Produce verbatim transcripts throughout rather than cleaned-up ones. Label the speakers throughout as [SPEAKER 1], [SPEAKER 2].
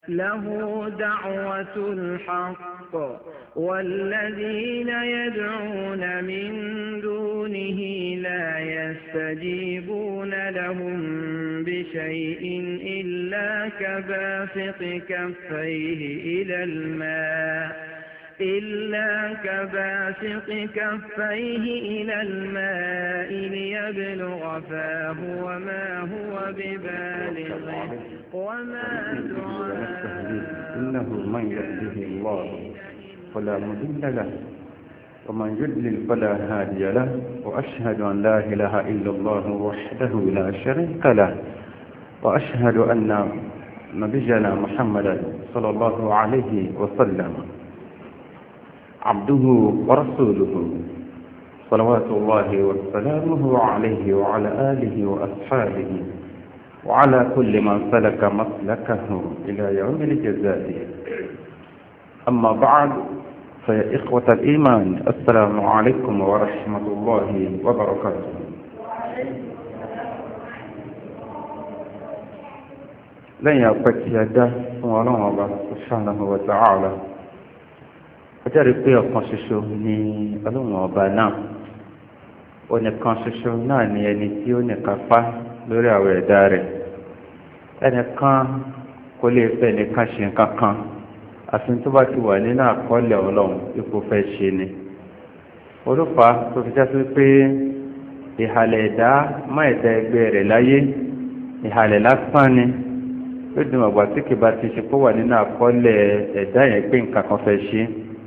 [SPEAKER 1] له دعوة الحق والذين يدعون من دونه لا يستجيبون لهم بشيء إلا كباسط كفيه إلى الماء إلا كباسط كفيه إلى الماء ليبلغ فاه وما هو ببالغه وما دعاء
[SPEAKER 2] إنه من يهده الله فلا مضل له ومن يضلل فلا هادي له وأشهد أن لا إله إلا الله وحده لا شريك له وأشهد أن نبينا محمدا صلى الله عليه وسلم عبده ورسوله صلوات الله وسلامه عليه وعلى آله وأصحابه وعلى كل من سلك مسلكه إلى يوم الجزاء. أما بعد فيا إخوة الإيمان السلام عليكم ورحمة الله وبركاته. لن يبقى يده ولله سبحانه وتعالى ọjọ́rí pé ọ̀kan ṣoṣo ni ọlọ́run ọba náà onìkan ṣoṣo náà ni ẹni tí ó nìkápá lórí àwọn ẹ̀dá rẹ̀ ẹnìkan kò lè fẹ́ nìkan ṣe nǹkan kan àfi tó bá ti wà nínú àkọọ́lẹ̀ ọlọ́run ipò fẹ́ ṣe ni olùfà tó fi jásí pé ìhàlẹ̀ ẹ̀dá má ẹ̀dá ẹgbẹ́ rẹ̀ láyé ìhàlẹ̀ lásán ni ó dùn ọ̀gbà tí kì bá ti ṣe pé wà nínú àkọọ́lẹ̀ ẹ̀dá yẹn pé nǹkan kan fẹ́ ṣe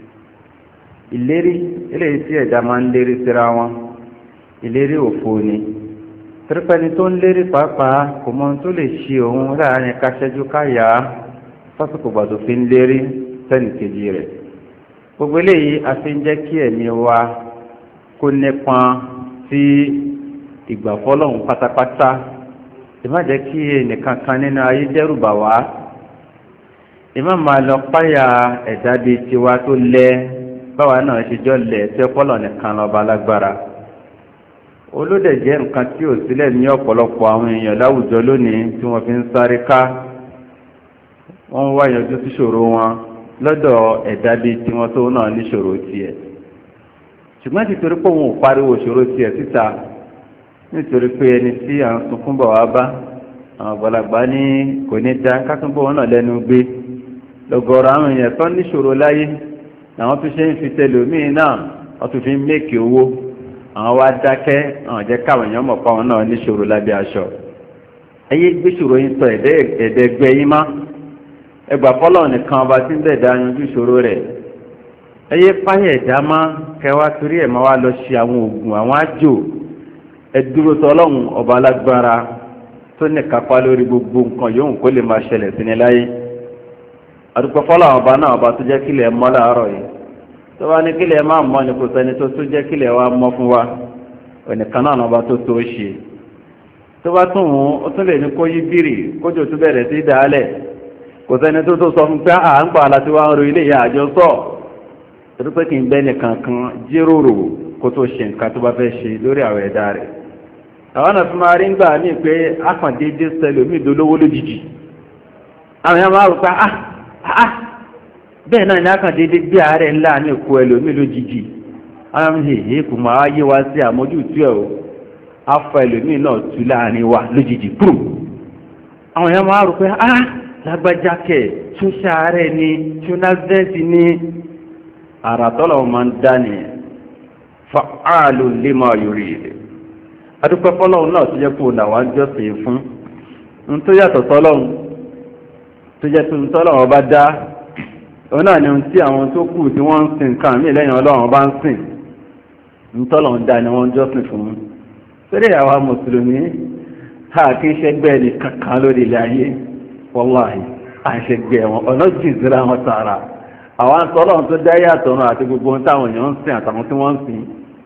[SPEAKER 2] ìlérí eléyìí tí ẹ̀dá máa ń lérí síra wọn ìlérí òfo ni tírpẹ́ni tó ń lérí pàápàá kò mọ tó lè ṣe òun láàrin káṣẹ́jú káyà fásitì gbàdó fi ń lérí sẹ́nì kejì rẹ̀ gbogbo eléyìí a fi ń jẹ́ kí ẹ̀mí wa kó nípọn sí ìgbà fọ́lọ́hun pátápátá ìmá jẹ́ kí ẹnìkan kan nínú ayé dẹ́rù bà wá ìmá máa lọ páyà ẹ̀dá bíi tiwa tó lẹ́ báwa náà ṣe jọ lẹ̀ tí ọpọlọ nìkan lọ́ba lágbára olódẹ̀ jẹ́ nǹkan tí ò sílẹ̀ ní ọ̀pọ̀lọpọ̀ àwọn èèyàn láwùjọ lónìí tí wọ́n fi ń sáré ká wọ́n ń wáyanjú síṣòro wọn lọ́dọ̀ ẹ̀dá bíi tí wọ́n tó náà níṣòro tiẹ̀ ṣùgbọ́n títorí pé òun ò pariwo ṣòro tiẹ̀ síta nítorí pé ẹni tí à ń sunkún bọ̀ wá bá àwọn àgbàlagbà ní kò ní dá kákúnbọ̀ wọn náà lẹ́nu gbé lọ́gọ̀ọ̀rọ̀ àwọn èèyàn tó níṣòro láyé àwọn tó ṣe ń fi tẹlòmíì náà wọ́n tún fi ń méèkì owó àwọn wá dákẹ́ àwọn jẹ́ káwọn èèyàn mọ̀ pa wọn náà níṣòro lábẹ́ aṣọ ẹyẹ gbéṣòro yín tọ ẹ̀ẹ́dẹ́gbẹ́ yín má ẹgbà fọ́lọ́ nìkan ọba tí ń bẹ̀ dá yanjú ìṣòro rẹ̀ ẹyẹ páyẹ̀ ẹ̀dá má kẹwàá torí ẹ̀ máa wá lọ ṣe àwọn oògùn àwọn àjò ẹdúró tọlọ́hun ọba alágbára tó ní kápá lórí gbogbo nǹkan yòówù kó lè máa ṣẹlẹ̀ sí ni láyé àdúgbò fọ́lọ́ ọba náà ọba tó jẹ́ kílẹ̀ mọ́ láàárọ̀ yìí tó bá ní kílẹ̀ máa mọ́ ní kò sẹ́ni tó tó jẹ́ kílẹ̀ wa mọ́ fún wa ẹnìkan náà ọba tó tó ṣe tó bá tún wọn ó tún lè ní kó yí bírì kójò tó bẹ̀rẹ̀ sí dàálẹ̀ kò sẹ́ni tó tó sọ fún pé à ń pa àlàtí wa ń ro ilé ìyá àjọ sọ torí pé kì í bẹ́ nìkan kan jíròrò kó tó ṣe nǹkan tó bá fẹ́ ṣe lórí àwọn ẹ̀dá rẹ̀ àwọn náà fi máa rí ń gbà ní pé àkàndéédé sẹlòmíì dolówó lójijì àwọn yẹn máa rò pé ah ah bẹ́ẹ̀ náà ní àkàn dédé bí ààrẹ ńlá ní èkó ẹlòmí lójijì àwọn èèyàn kò máa yé wa sí àmójútó ẹ̀ o afọ ẹlòmí náà tú láàrin wa lójijì púrò àwọn èèyàn máa rò pé ah lágbájá kẹ̀ tún ṣàárẹ̀ ni tún násdẹ́ǹtì ní àràtọ́lọ̀ máa ń dá ní fa'alu lima yurid adúpẹ́ fọ́lọ́run náà tó jẹ́ kó làwọn jọ́sìn fún ń tó yàtọ̀ tọ́lọ́run tó jẹ́ tó ń tọ́lọ́run ọba dá òun náà ni ohun tí àwọn tó kù tí wọ́n ń sìn kan mí lẹ́yìn ọlọ́run bá ń sìn ń tọ́lọ́run dá ni wọ́n jọ́sìn fún torí àwa mùsùlùmí ha kí ń ṣẹgbẹ́ ní kankan lórí ilẹ̀ ayé wọ́láhì à ń ṣẹgbẹ́ wọn ọ̀nà jìn síra wọn tààrà àwọn tọ́lọ́run tó dá yàtọ̀ náà àti gbogbo ohun táwọn èèyàn ń sìn àtàwọn tí wọ́n ń sìn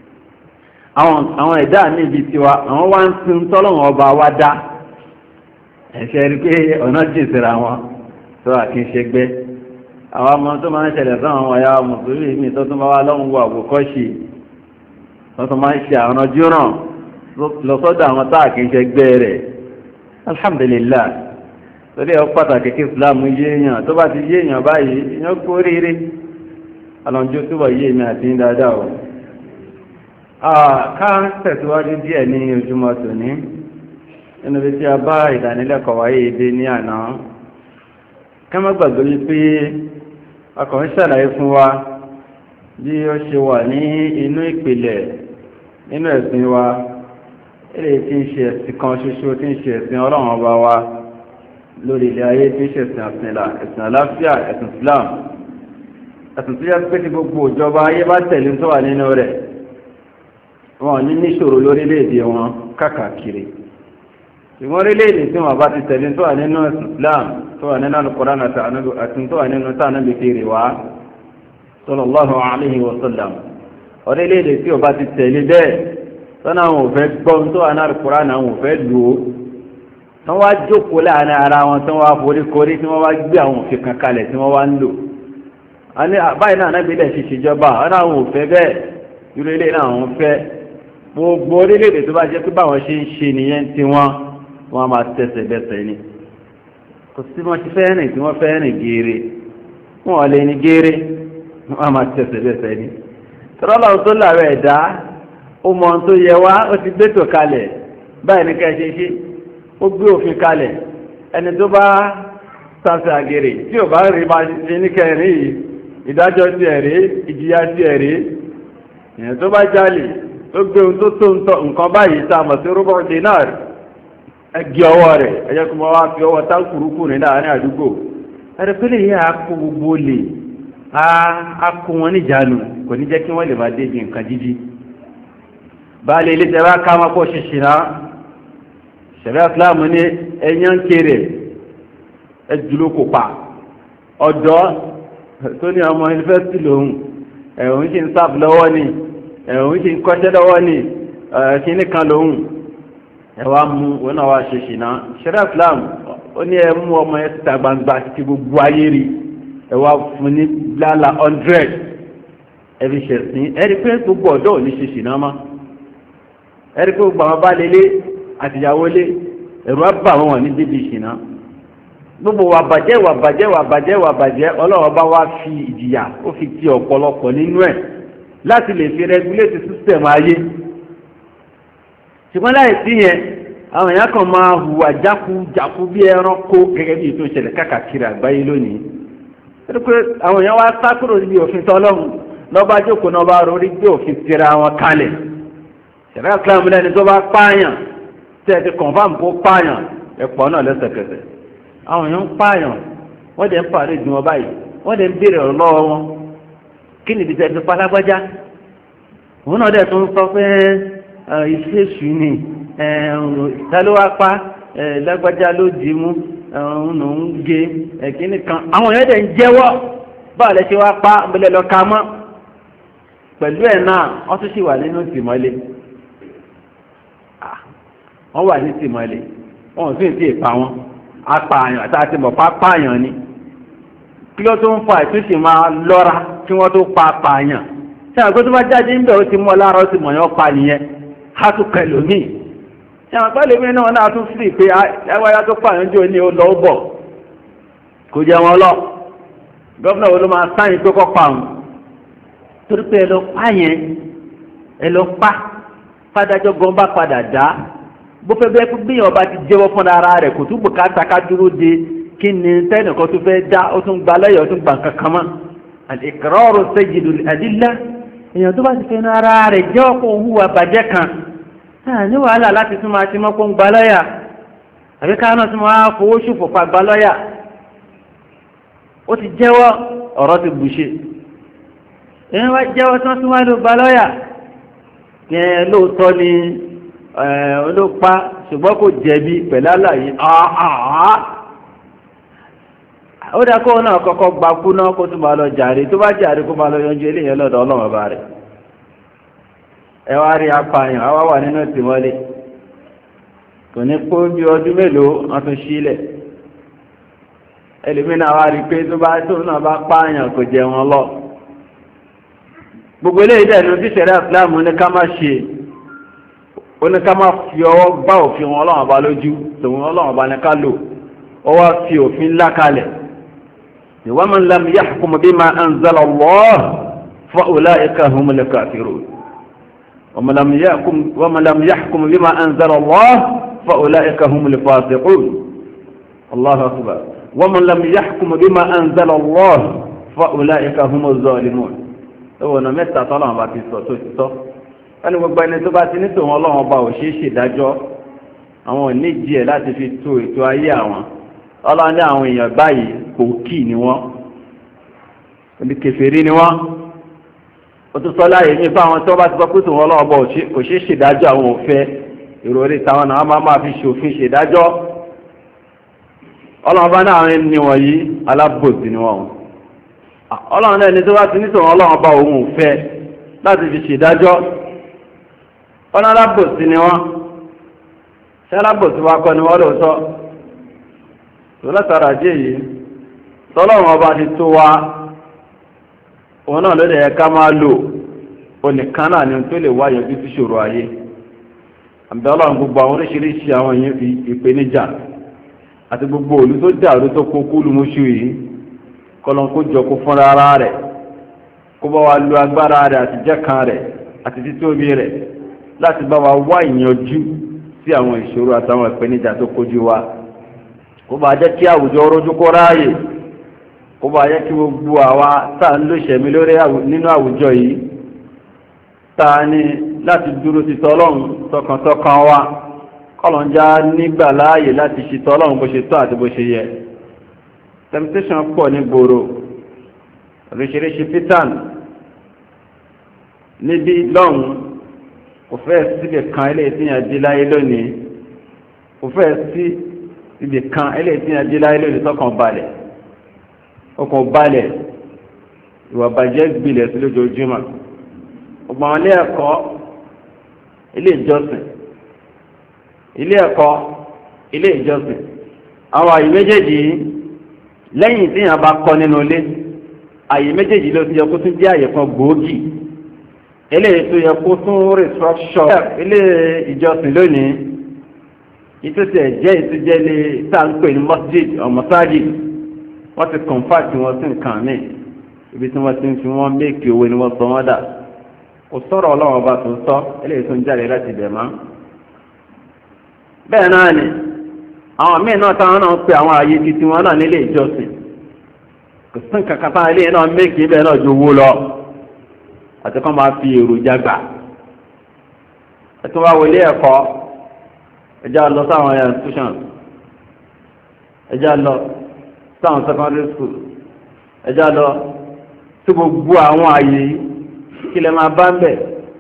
[SPEAKER 2] àwọn ẹ̀dá ní ibi tiwa àwọn wá ń sin tọ́lọ́run ọba wa dá ẹ̀ṣẹ́ rí pé ọ̀nà jìn síra wọn tó àkínṣẹ́gbẹ́ àwọn ọmọ tó máa ń ṣẹlẹ̀ sáwọn ọ̀yá mùsùlùmí mi tó tún bá wá lọ́wọ́ wà àwòkọ́ṣe tó tún máa ń ṣe àwọn ọjọ́ràn lọ́sọ́dọ̀ àwọn táà kìí ṣẹgbẹ́ rẹ̀ alhamdulillah torí ọ pàtàkì kí Islam yé èèyàn tó bá ti yé èèyàn báyìí èèyàn kó rírí alọ́njú túbọ̀ yé èmi àti ń dáadáa o. ká tẹ̀síwájú díẹ̀ ní ojúmọ́ tòní nínú bí tí a bá ìdánilẹ́kọ̀ọ́ wáyé dé ní àná ká má gbàgbé wípé akọ̀ ń ṣàlàyé fún wa bí ó ṣe wà ní inú ìpìlẹ̀ nínú ẹ̀sìn wa ilé tí ń ṣe ẹ̀sìn kan ṣoṣo tí ń ṣe ẹ̀sìn Ọlọ́run ọba wa lórí ilẹ̀ ayé tí ń ṣe ẹ̀sìn àsìnlá ẹ̀sìn àláfíà ẹ̀sìn Islam ẹ̀sìn tó yẹ pé tí gbogbo ìjọba ayé bá tẹ̀lé tó wà nínú rẹ̀ wọn ní níṣòro lórílẹ̀-èdè wọn káàkiri ìwọ̀n orílẹ̀-èdè tí wọ́n bá ti tẹ̀lé tó wà nínú ẹ̀sìn Islam tó wà nínú Al-Qur'an àti tó wà nínú tánàbí kiri wá sallallahu alaihi wa sallam orílẹ̀-èdè tí ó bá ti tẹ̀lé bẹ́ẹ̀ tọ́nà àwọn òfẹ́ gbọ́n tó wà náà Al-Qur'an àwọn òfẹ́ lò ó tán wá jókòó láàrin ara wọn tán wá foríkorí tí wọ́n wá gbé àwọn òfin kan kalẹ̀ tí wọ́n wá ń lò báyìí náà náà bílẹ̀ ṣe ṣèjọba ọ̀nà àwọn òfẹ́ bẹ́ẹ̀ irú ilé náà àwọn fẹ́ gbogbo orílẹ̀-èdè tó bá jẹ́ pé báwọn ṣe ń ṣe nìyẹn tí wọ́n wọ́n máa tẹ̀sẹ̀ bẹ́sẹ̀ ni kò sí wọ́n ti fẹ́ rìn tí wọ́n fẹ́ rìn géere wọ́n lè ní géere wọ́n máa tẹ̀sẹ̀ bẹ́sẹ̀ ni tọ́lọ́lọ́ tó láàrẹ̀ ẹ̀dá ó mọ ohun tó yẹ wá ó ti gbétò kalẹ̀ báyìí ní kẹ́ ṣe ṣe ó gbé òfin kalẹ̀ ẹni tó bá sáfẹ́ àgèrè tí ò bá rí bá ṣe ní kẹrin yìí ìdájọ́ ti ẹ̀rí ìjìyà ti ẹ̀rí ìyẹn tó bá jálè tó gbé ohun tó tó nǹkan báyìí tá a mọ̀ sí rúbọ̀ dinar ẹgbẹ́ ọwọ́ rẹ̀ ẹjẹ́ kó máa wá fi ọwọ́ tákùrúkù ní láàrin àdúgbò ẹ̀rẹ́ pé lè yẹ àkó gbogbo lè àkó wọn níjànú kò ní jẹ́ kí wọ́n lè máa débi nǹkan jíjí bá lè lè tẹ́wàá ká máa pọ̀ ṣíṣì náà ṣẹ̀rẹ́ ìsìláàmù ní ẹ̀yán kéré ẹjùlọ kò pa ọ̀dọ́ tó ní ọmọ yunifásitì lòun ẹ̀hùn ṣe ń sáàbù lọ́wọ́ ni ẹ̀hùn ṣe ń kọ́ṣẹ́ lọ́wọ́ ni kíní kan lòun ẹwà mú wọn náà wá ṣe ṣìná ṣẹ̀rẹ́ ìsìláàmù ó ní ẹ mú ọmọ ẹ síta gbangba ti gbogbo ayé rí ẹwà fún ní lálà hundred ẹbí ṣẹ̀sìn ẹ̀rí pé gbogbo ọ̀dọ́ ò ní ṣe ṣìná mọ́ ẹ̀rí pé gbogbo àwọn bá lélé àtìyàwó lé ẹ̀rọ bà wọn ní bíbí ìṣìná gbogbo wà bàjẹ́ wà bàjẹ́ wà bàjẹ́ wà bàjẹ́ Ọlọ́run bá wá fi ìjìyà ó fi ti ọ̀pọ̀lọpọ̀ nínú ẹ̀ láti lè fi rẹgúlétì sísítẹ̀mù ayé ṣùgbọ́n láì sí yẹn àwọn èèyàn kan máa hùwà jákujàku bí ẹranko gẹ́gẹ́ bí ètò ìṣẹ̀lẹ̀ káàkiri àgbáyé lónìí ẹ̀rí pé àwọn èèyàn wá sá kúrò níbi òfin tọ́lọ́run lọ́ba jókòó náà bá rorí gbé òfin tira wọn kalẹ̀ ṣẹ̀rẹ́ ìsìlámù lẹ́ni tó bá pààyàn tẹ́ ti kọ̀nfàmù kó pààyàn ẹ̀pọ̀ náà lẹ́sẹ̀kẹsẹ̀ àwọn èèyàn ń pààyàn wọ́n dẹ̀ ń pààrẹ̀ jù wọn báyìí wọ́n dẹ̀ ń béèrè ọ̀rọ̀ lọ́wọ́ wọn kí ni ìdíjẹ́ ti pa lágbájá òun náà dẹ̀ tó ń sọ pé ìṣèṣù ni ìtàlówá pa lágbájá ló dì mú òun ló ń gé ẹ̀kíní kan àwọn èèyàn dẹ̀ ń jẹ́wọ́ báwo lẹ ṣe wá pa ọmọlẹ́ lọ ka mọ́ pẹ̀lú ẹ̀ náà wọ́n tún sì wà nínú tìmọ́lé wọ́n wà ní tìmọ́lé wọ́n sì ń tí ìpa wọn apààyàn àti mọ̀ pápáàyàn ni kí ló tó ń fa ìtúnṣì máa lọ́ra kí wọ́n tó pa apààyàn tí àwọn akẹ́kọ̀ọ́ tó bá jáde ń bẹ̀ ó ti mọ́ lára ó ti mọ̀ yán pa nìyẹn á tún kẹlò míì tí àwọn pẹ́lú mi náà náà tún sí pé ẹwàá tó pààyàn jò ní ó lọ ó bọ̀ kò jẹ wọn lọ gọ́ọ̀nà wo ló máa sáyìn pé kọ́ pa òun torí pé ẹ lọ pa yẹn ẹ lọ pa fádájọ́ gan bá padà dá bó fẹ́ bẹ́ẹ̀ bí ọba ti jẹ́wọ́ fún ara rẹ̀ kò tún bùkátà ká dúró de kí ni tẹ́nìkan tó fẹ́ dá ó tún gba lẹ́yìn ó tún gbà kankan mọ́ al-iqraru sayyidul adilla èèyàn tó bá ti fẹ́ ara rẹ̀ jẹ́wọ́ kó hùwà bàjẹ́ kan ní wàhálà láti tún máa ti mọ́ kó ń gba lọ́yà àbí ká náà tún máa fowó ṣòfò pa gba lọ́yà ó ti jẹ́wọ́ ọ̀rọ̀ ti bùṣe èèyàn wá jẹ́wọ́ tí wọ́n tún wá ló gba lọ́yà yẹn lóòótọ́ ni olópa ṣùgbọ́n kò jẹ̀bi pẹ̀lú àlàyé àà ó dá kó náà kọ́kọ́ gba kú náà kó tún máa lọ jàre tó bá jàre kó máa lọ yanjú eléyàn lọ́dọ̀ ọlọ́run ọba rẹ̀ ẹ wá rí apààyàn àwa wà nínú ìtìmọ́lé kò ní kó bí ọdún mélòó wọn tún sílẹ̀ ẹlòmínà wá rí pé tó bá tó náà bá pààyàn kò jẹ wọn lọ gbogbo eléyìí dẹ̀ ní tíṣẹ̀rẹ́ ìsìláàmù ní ká má ṣe ó ní ká má fi ọwọ́ bá òfin wọn ọlọ́run ọba lójú tòun ọlọ́run ọba ní ká lò ó wá fi òfin lákalẹ̀ wa man lam yahkum bima anzala Allah fa ulaika humul kafirun wa man lam yahkum wa man lam yahkum bima anzala Allah fa ulaika humul fasiqun. Allahu akbar. wa man lam yahkum bima anzala Allah fa ulaika humuz zalimun. ẹwọ̀nà mẹ́ta tọ́lọ́wọ́n bá ti sọ tó ti sọ ẹni gbogbo ẹni tó bá ti ní tòun ọlọ́wọ́n bá ò ṣe é ṣèdájọ́ àwọn oníjì ẹ̀ láti fi tó ètò ayé àwọn ọlọ́wọ́n ní àwọn èèyàn báyìí kò kì ní wọ́n ibi kèfèrí ni wọ́n ó tún sọ láàyè ní fáwọn tó bá ti sọ pé tòun ọlọ́wọ́n bá kò ṣe é ṣèdájọ́ àwọn òfẹ́ ìròrí táwọn náà máa máa fi ṣòfin ṣèdájọ́ ọlọ́wọ́n bá náà àwọn ẹni wọ̀nyí alábòsí ni wọ́n ọlọ́run náà ní tó bá ti ní tòun ọlọ́run bá òun ò fẹ́ láti fi ṣèdájọ́ ọ̀nà alábòsí ni wọ́n ṣé alábòsí wa kọ́ ni wọ́n lóòótọ́ tó látara jẹ́ yìí tọ́lọ́run ọba ti tó wa òun náà ló lè yẹ ká máa lò onìkan náà ni tó lè wáyé bí ti ṣòro ayé àbí ọlọ́run gbogbo àwọn oríṣiríṣi àwọn èèyàn fi ìpèníjà àti gbogbo òlú tó dàrú tó kó kúlù mọ́ṣú yìí kọlọ́n kó jọ kó fúnra ara rẹ̀ kó bá wa lo agbára rẹ̀ àti jẹ́kan rẹ̀ àti títóbi rẹ̀ láti bá wa wá ìyanjú sí àwọn ìṣòro àtàwọn ìpèníjà tó kojú wa kó bá jẹ́ kí àwùjọ rójú kó ráàyè kó bá jẹ́ kí gbogbo àwa tá à ń lò ṣẹ̀mí lórí nínú àwùjọ yìí tá a ní láti dúró ti tọ́lọ́run tọkàntọkàn wa kọlọ́n já nígbà láàyè láti ṣe tọ́lọ́run bó ṣe tọ́ àti bó ṣe yẹ. Temptation pọ̀ ní gbòòrò oríṣiríṣi pitan níbi lọ́hùn kò fẹ́ síbi kan ilé ìtìyàn jí láyé lónìí kò fẹ́ sí ibi kan ilé ìtìyàn jí láyé lónìí tọkàn balẹ̀ ọkàn balẹ̀ ìwà bàjẹ́ gbilẹ̀ sí lójoojúmọ́ ọgbọ̀n ilé ẹ̀kọ́ ilé ìjọsìn ilé ẹ̀kọ́ ilé ìjọsìn àwọn àyè méjèèjì lẹ́yìn tí yàn bá kọ́ nínú ilé àyè méjèèjì ló ti yẹ kó tún jẹ́ àyè kan gbòógì eléyìí tó yẹ kó tún restructure ilé ìjọsìn lónìí ìtòsí ẹ̀jẹ̀ ìtújẹ́ ilé tá à ń pè ní masjid ọ̀mọ́sáàjì wọ́n ti kọ̀ǹfàtì wọn sí nǹkan míì ibi tí wọ́n ti ń fi wọ́n méèkì owó ni wọ́n sọ wọ́n dà kò sọ̀rọ̀ ọlọ́run ọba tó ń sọ eléyìí tó ń jáde láti bẹ̀ mọ́ bẹ́ẹ̀ náà ni àwọn míì náà táwọn náà ń pe àwọn ààyè títí wọn náà nílé ìjọsìn kò sí nǹkan kan táwọn ilé náà méèkì ibẹ̀ náà ju owó lọ àti kọ́ máa fi èròjà gbà ẹ̀tún wá wọlé ẹ̀kọ́ ẹjá lọ sáwọn institutions ẹjá lọ sáwọn secondary school ẹjá lọ sí gbogbo àwọn ààyè kí lẹ máa bá ń bẹ̀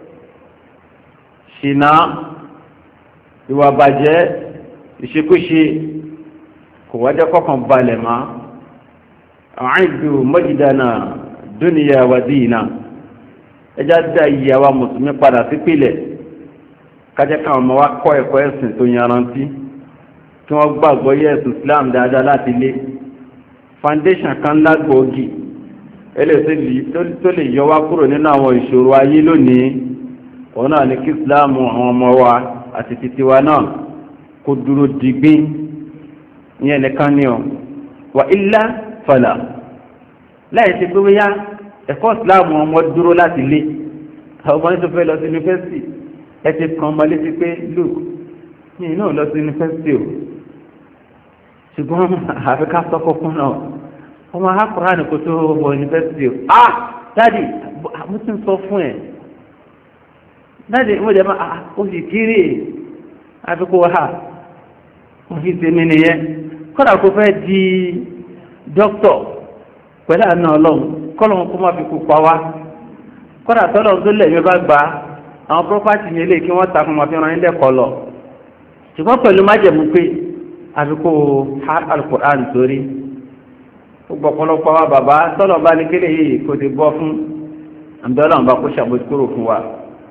[SPEAKER 2] ṣìnà ìwà bàjẹ́ ìṣekúṣe kò wájẹ́ kọ́kàn balẹ̀ má àìdù mọ́jìdánà dúnìyà wà dìínà ẹjá dá ìyàwó mùsùlùmí padà sí pìlẹ̀ kájẹ́ káwọn ọmọ wa kọ́ ẹ̀kọ́ ẹ̀sìn tó yanrantí kí wọ́n gbàgbọ́ yẹ ẹ̀sìn Islam dáadáa láti lé foundation kan lágbòógì eléyìí tó lè yọ wá kúrò nínú àwọn ìṣòro ayé lónìí òun náà ní kí Islam àwọn ọmọ wa àti títí wa náà kó dúró digbí ìyẹn nìkan ni ọ wà ilá fàlà láì ṣe pé wíyá ẹ̀kọ́ ìsìláàmù ọmọ dúró láti lé àwọn ọmọ tó fẹ́ lọ sí yunifásitì ẹ ti kàn ọmọ létí pé look ní iná lọ sí yunifásitì o ṣùgbọ́n àfikà sọ́kọ̀kún náà ọmọ akọ̀rọ̀ àníkò tó wọ yunifásitì o ah dáàdì mo ti ń sọ fún ẹ̀ dáàdì mo jẹ́ máa ó sì kéré àfikò ha wọ́n fi tèmi nìyẹn kọ́dà kó fẹ́ di dókítọ̀ pẹ̀lú àná ọlọ́run kọ́lọ́run kó má fi kú pa wá kọ́dà tọ́lọ́run tó lẹ̀ mi bá gba àwọn pọ́pátì ní ilé kí wọ́n ta fún ọmọ fi ran ilé ẹ̀kọ́ lọ ṣùgbọ́n pẹ̀lú májẹ̀mú pé àfikò Al-Qur'an sórí gbogbo ọ̀pọ̀lọpọ̀ wa bàbá tọ́lọ̀ bá ní kéde yìí kò ti bọ́ fún àmì ọlọ́run bá kó ṣàbójúkúrò fún wa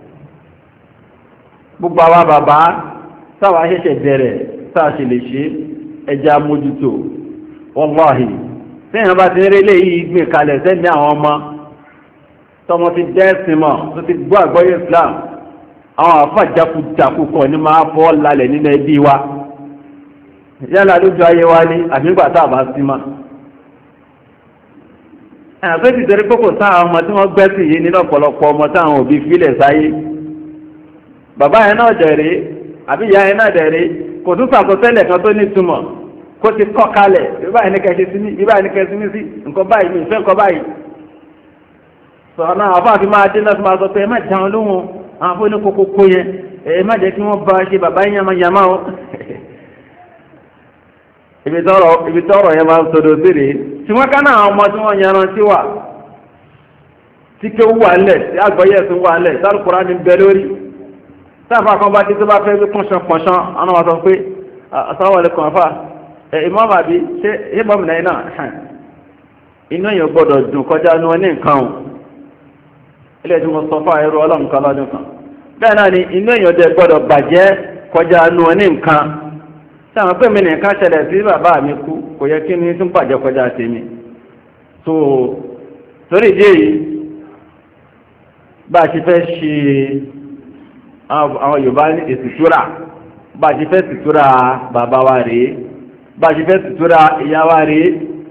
[SPEAKER 2] gbogbo àwa bàbá sáwà ṣẹ̀ṣẹ̀ bẹ̀rẹ̀ sáà ṣe lè ṣe ẹja mójútó wọ́láhì tẹ́yìn bá ti rí lè yìí gbé kalẹ̀ sẹ́ni àwọn ọmọ tọmọ ti dẹ́sìn mọ̀ tó ti gbọ́ àgbọ́yé Islam àwọn àfà jákujàku kan ní máa fọ́ lálẹ̀ nínú ẹbí wa yálà lójú ayé wá ní àbígbà tá àbá sí má ẹ̀fẹ́ ti tẹ́rí pọ́pọ̀ sáà ọmọ tí wọ́n gbẹ́sì yìí nínú ọ̀pọ̀lọpọ̀ ọmọ táwọn òbí fílẹ̀ sáyé bàbá yẹn náà dẹ̀rẹ́ àbí ìyá yẹn náà dẹ̀rẹ́ kò tún sàkọsẹ́lẹ̀ kan tó ní túmọ̀ kó ti kọ́ kalẹ̀ ìbáyìí ní kẹsí sí ìbáyìí ní kẹsí sí nǹkan báyìí ní ìfẹ́ nǹkan báyìí sọ̀rọ̀ náà àbá àfi máa dé náà fi máa sọ pé ẹ má jẹun lóhun àwọn afọ́ ní kókókó yẹn ẹ má jẹ́ kí wọ́n bá ṣe bàbá yamayama o ibi tọ́rọ̀ yẹn máa ń sọdọ̀ síre tí wọ́n ká náà àwọn ọmọ tí wọ́n yanran sí wà tí ké wà lẹ̀ tí àgbọ̀yẹ̀ tún wà lẹ̀ sálùkùrá ní bẹ lórí sáfà kan bá tí tó bá fẹ́ bí kúnṣan kúnṣan àwọn wa sọ pé assalamu alaikum àfà ìmọ̀mà bí ṣe ìbọ̀mù náà náà inú èèyàn gbọ́dọ̀ dùn kọjá ní wọn ní nǹkan o ilé tí mo sọ fún ẹrú ọlọ́run kan lọ́dún kan bẹ́ẹ̀ náà ni inú èèyàn dẹ̀ gbọ́dọ̀ bàjẹ́ kọjá ní wọn ní nǹkan sáwọn pé mi nìkan ṣẹlẹ̀ sí bàbá mi kú kò yẹ kí ní tún bàjẹ́ kọjá tèmi so torí ìdí èyí bá a ṣe fẹ́ ṣe àwọn Yorùbá ní ìsìtúrà bá a ṣe fẹ́ sìtúrà bàbá wa rèé bá a ṣe fẹ́ sìtúrà ìyá wa rèé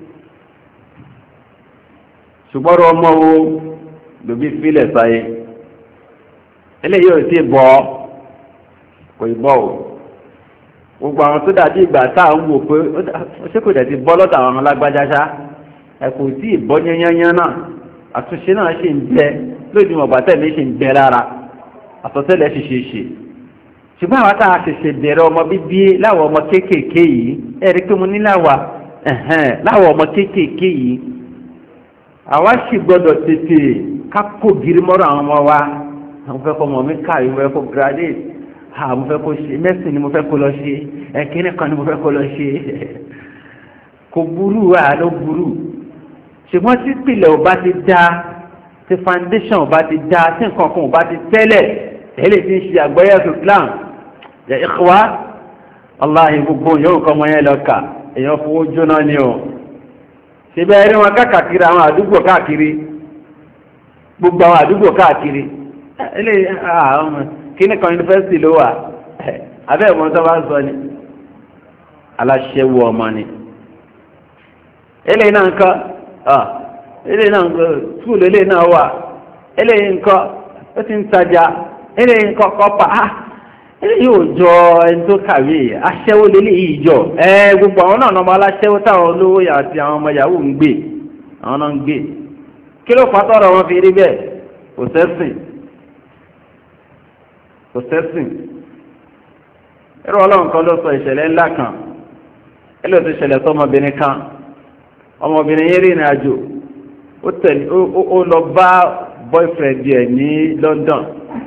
[SPEAKER 2] ṣùgbọ́n ọmọ wo lòbí fílẹ̀ sáyé eléyìí ò sí bọ́ kò ì bọ́ o gbogbo àwọn tó dàbí ìgbà tá à ń wò pé ṣé kò dẹ̀ ti bọ́ lọ́dọ̀ àwọn alágbájáṣá ẹ kò tí ì bọ́ yányányán náà àtúnṣe náà ṣì ń jẹ lójú ọ̀gbà tẹ̀lé ṣì ń jẹ lára àtọ̀tẹ́lẹ̀ ṣì ṣe ṣe ṣùgbọ́n àwọn táwọn ṣẹ̀ṣẹ̀ bẹ̀rẹ̀ ọmọ bíbí láwọn ọmọ kéékèèké yìí ẹ̀rí pé mo ní láwa láwọn ọmọ kéékèèké yìí àwa sì gbọ́dọ̀ tètè ká kó gírí mọ́rọ̀ àwọn ọmọ wa àwọn fẹ́ kọ́ ọmọ mi káàrí mo fẹ́ kó graduate ha mo fẹ́ kó ṣe mẹ́sìn ni mo fẹ́ kó lọ ṣe ẹ̀kíní kan ni mo fẹ́ kó lọ ṣe kò burú wà ló burú ṣùgbọ́n tí ìpìlẹ̀ ò bá ti dá tí foundation ò bá ti dá tí nǹkan kan ò bá ti tẹ́lẹ̀ tẹ́lẹ̀ tí ń ṣe àgbọ́yé Islam ya ikhwa aláhi gbogbo yóò kọ́ ọmọ yẹn lọ kà èèyàn fowó jóná ni o ṣe bẹ́ẹ̀ rí wọn káàkiri àwọn àdúgbò káàkiri gbogbo àwọn àdúgbò káàkiri kíní kan yunifásitì ló wà abẹ́ ìwọ̀n tó bá ń sọ ni aláṣẹ́wó ọmọ ni eléyìí náà nǹkan eléyìí náà nǹkan skúlù eléyìí náà wà eléyìí nǹkan ó ti ń tajà eléyìí nǹkan kọ́pà eléyìí ò jọ ẹni tó kàwé aṣẹ́wó lélẹ́yìí jọ ẹ gbogbo àwọn náà ọmọ aláṣẹ́wó táwọn olówó àti àwọn ọmọ yahoo ń gbé àwọn náà ń gbé kí ló fà tọrọ wọn fi rí bẹ́ẹ̀ kò sẹ́sìn kò sẹ́sìn ẹ̀rọ ọlọ́run kan ló sọ ìṣẹ̀lẹ̀ ńlá kan ẹlẹ́ tó ṣẹlẹ̀ sọmọbìnrin kan ọmọbìnrin yẹn rí ìrìn àjò ó tẹ̀lé ó lọ bá boyfriend ẹ̀ ní London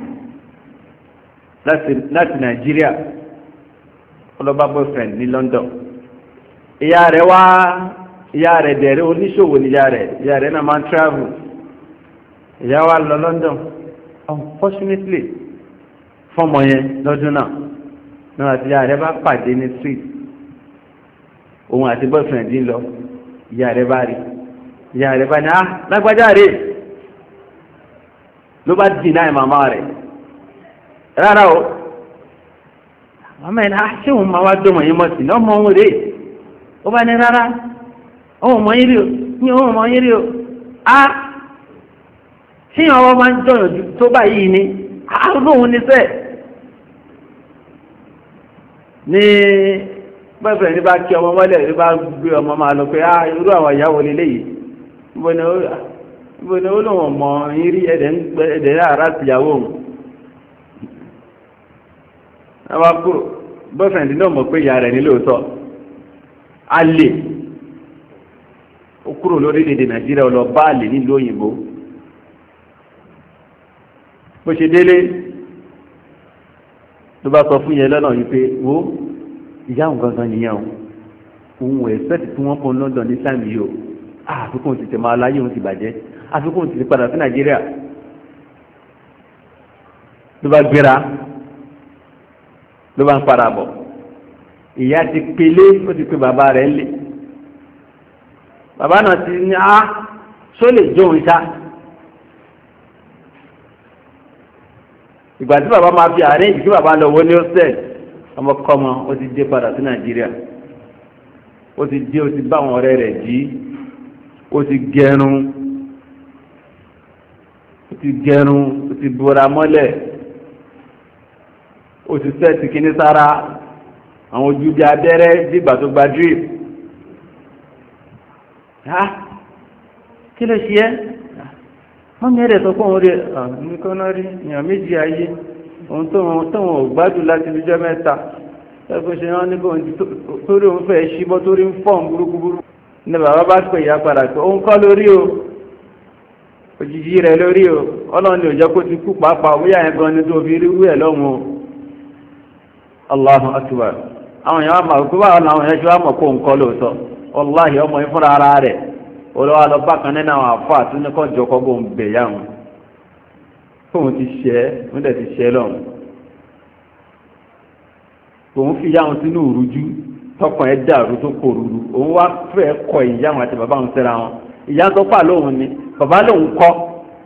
[SPEAKER 2] láti Nàìjíríà ó lọ bá boyfriend ní London ìyá rẹ̀ wá ìyá rẹ̀ dẹ̀rẹ̀ oníṣòwò ní ìyá rẹ̀ ìyá rẹ̀ náà máa ń travel ìyá wa lọ London unfortunately fọ́mọ yẹn lọ́dún náà náà àti ìyá rẹ̀ bá pàdé ní street òun àti boyfriend ń lọ ìyá rẹ̀ bá rí ìyá rẹ̀ bá ní ah lágbájá rẹ̀ ló bá deny màmá rẹ̀ rárá o màmá yẹn ah ṣé òun máa wá dọ́mọ yín mọ̀ sí ní ọmọ òun rèé ó bá ní rárá ọmọ ọmọ yín rí o ní ọmọ ọmọ yín rí o ah ṣé ìyàn ọmọ máa ń jọyàn tó báyìí ni ah olóhun ní sẹ́ẹ̀ ní bẹ́ẹ̀fẹ̀ ní bá kí ọmọ mọ́lẹ̀ ní bá gbé ọmọ máa lọ pé á irú àwọn ìyàwó lélẹ̀ yìí níbo ni ó lòun mọ̀ yín rí ẹ̀dẹ̀ ara ti ìyàwó òun ẹwà kúrò bẹ́ẹ̀fẹ̀ ní náà mọ̀ pé ìyá rẹ̀ ní lóòótọ́ a lè ó kúrò lórílẹ̀-èdè Nàìjíríà lọ bá lè nílùú òyìnbó bó ṣe délé ló bá sọ fún yẹn lọ́nà yìí pé wo ìyá òun gangan nìyẹn òun ẹ̀sẹ̀tì tí wọ́n fún London ní sáàmì yìí o àfikún ti tẹ̀ máa láyé òun ti bàjẹ́ àfikún ti padà sí Nàìjíríà ló bá gbéra ló bá ń padà bọ̀ ìyá ti pelé ó ti pe bàbá rẹ̀ lé bàbá náà ti ní á ṣó lè jóun ṣá ìgbà tí bàbá máa fi àárẹ̀ ìdí bàbá lọ wọ ní hostel ọmọkọ́mọ ó ti dé padà sí Nàìjíríà ó ti dé ó ti bá àwọn ọ̀rẹ́ rẹ̀ jí ó ti gẹrun ó ti gẹrun ó ti bora mọ́lẹ̀ ó ti sẹ́ẹ̀tì kíní sára àwọn ojú bí abẹ́rẹ́ dìgbà tó gba drip ha kí ló ṣe ẹ́ wọ́n mẹ́rẹ̀ sọ fún òun rí nìkan náà rí èèyàn méjì ayé ohun tó wọn ò gbádùn láti ìjọ mẹ́ta ẹgbẹ́ ṣe wọ́n ní kò torí òun fẹ́ ṣíbọ́ torí ń fọ́n burúkúburú ní bàbá bá pè ya padà pé òun kọ́ lórí o òjijì rẹ̀ lórí o ọlọ́run ni òjò kó ti kú pàápàá bóyá yẹn gan ni tó fi rí wúẹ̀ lọ́hùn o Allahu akbar àwọn èèyàn máa kó báwọn àwọn èèyàn ṣe wá mọ̀ kó ń kọ́ lóòótọ́ wàláhì ọmọ yìí fúnra ara rẹ̀ olówó alọ́pàá kan nínú àwọn àfọ́ àtúnkọ́ jọkọ́ bó ń bẹ̀ yá wọn fóun ti ṣẹ́ wọ́n dẹ̀ ti ṣẹ́ lọ́hùn òun fi yáwọn sínú òrújú tọkàn ẹ dàrú tó kò rúru òun wá fẹ́ kọ ìyá wọn àti bàbá wọn síra wọn ìyá tó pà lóhun ni bàbá lóhun kọ́